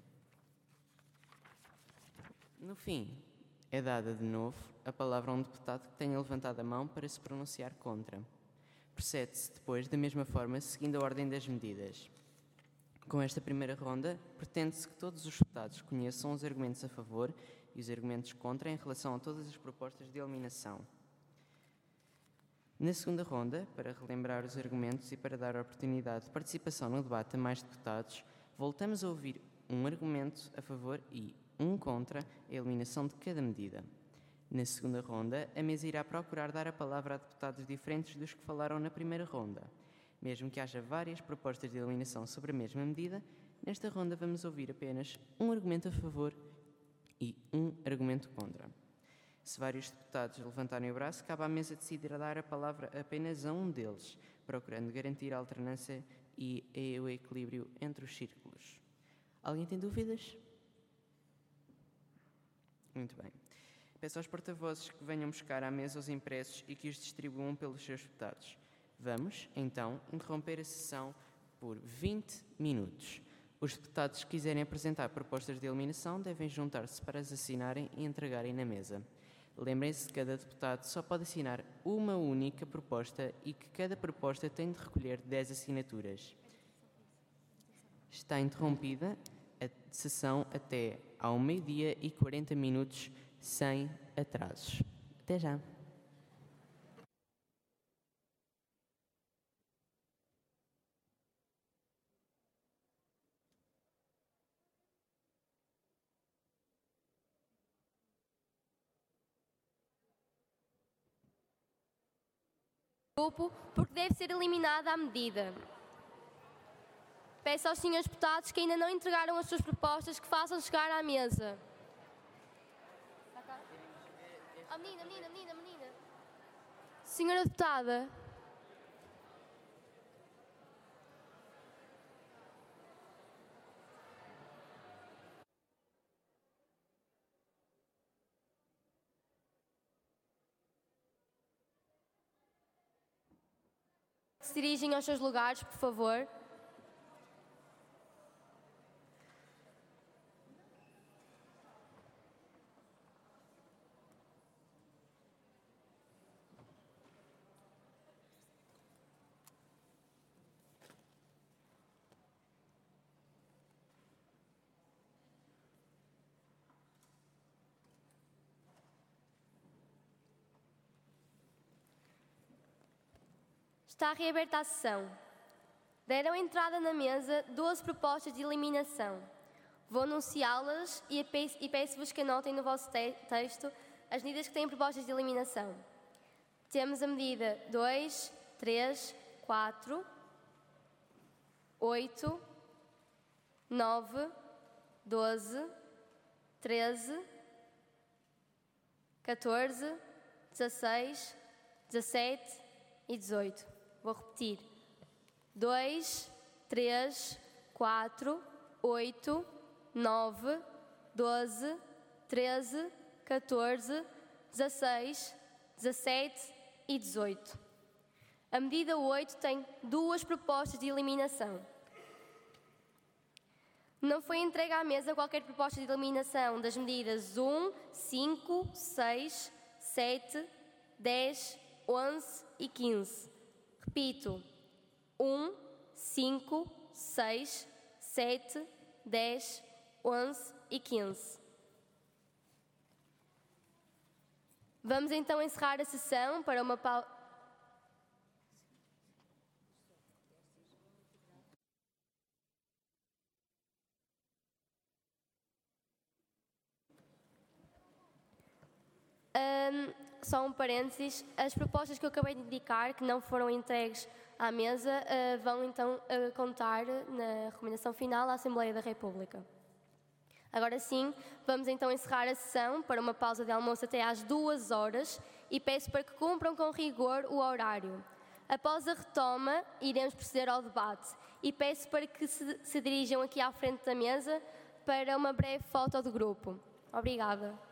No fim, é dada de novo a palavra a um deputado que tenha levantado a mão para se pronunciar contra. Procede-se depois da mesma forma, seguindo a ordem das medidas. Com esta primeira ronda, pretende-se que todos os deputados conheçam os argumentos a favor e os argumentos contra em relação a todas as propostas de eliminação. Na segunda ronda, para relembrar os argumentos e para dar a oportunidade de participação no debate a mais deputados, voltamos a ouvir um argumento a favor e um contra a eliminação de cada medida. Na segunda ronda, a mesa irá procurar dar a palavra a deputados diferentes dos que falaram na primeira ronda. Mesmo que haja várias propostas de eliminação sobre a mesma medida, nesta ronda vamos ouvir apenas um argumento a favor e um argumento contra. Se vários deputados levantarem o braço, cabe à mesa decidir a dar a palavra apenas a um deles, procurando garantir a alternância e o equilíbrio entre os círculos. Alguém tem dúvidas? Muito bem. Peço aos porta-vozes que venham buscar à mesa os impressos e que os distribuam pelos seus deputados. Vamos, então, interromper a sessão por vinte minutos. Os deputados que quiserem apresentar propostas de eliminação devem juntar-se para as assinarem e entregarem na mesa. Lembrem-se que cada deputado só pode assinar uma única proposta e que cada proposta tem de recolher dez assinaturas. Está interrompida a sessão até ao meio-dia e quarenta minutos, sem atrasos. Até já. Grupo, porque deve ser eliminada à medida. Peço aos senhores deputados que ainda não entregaram as suas propostas que façam chegar à mesa. Oh, menina, menina, menina, menina. Senhora deputada. Se dirigem aos seus lugares, por favor. Está reaberta a sessão. Deram entrada na mesa doze propostas de eliminação. Vou anunciá-las e peço-vos que anotem no vosso te texto as medidas que têm propostas de eliminação. Temos a medida dois, três, quatro, oito, nove, doze, treze, catorze, dezasseis, dezassete e dezoito. Vou repetir. dois, três, quatro, oito, nove, doze, treze, catorze, dezasseis, dezassete e dezoito. A medida oito tem duas propostas de eliminação. Não foi entregue à mesa qualquer proposta de eliminação das medidas um, cinco, seis, sete, dez, onze e quinze. Repito, um, cinco, seis, sete, dez, onze e quinze. Vamos então encerrar a sessão para uma pausa. Um, só um parênteses, as propostas que eu acabei de indicar, que não foram entregues à mesa, uh, vão então uh, contar na recomendação final à Assembleia da República. Agora sim, vamos então encerrar a sessão para uma pausa de almoço até às duas horas e peço para que cumpram com rigor o horário. Após a retoma, iremos proceder ao debate e peço para que se, se dirijam aqui à frente da mesa para uma breve foto do grupo. Obrigada.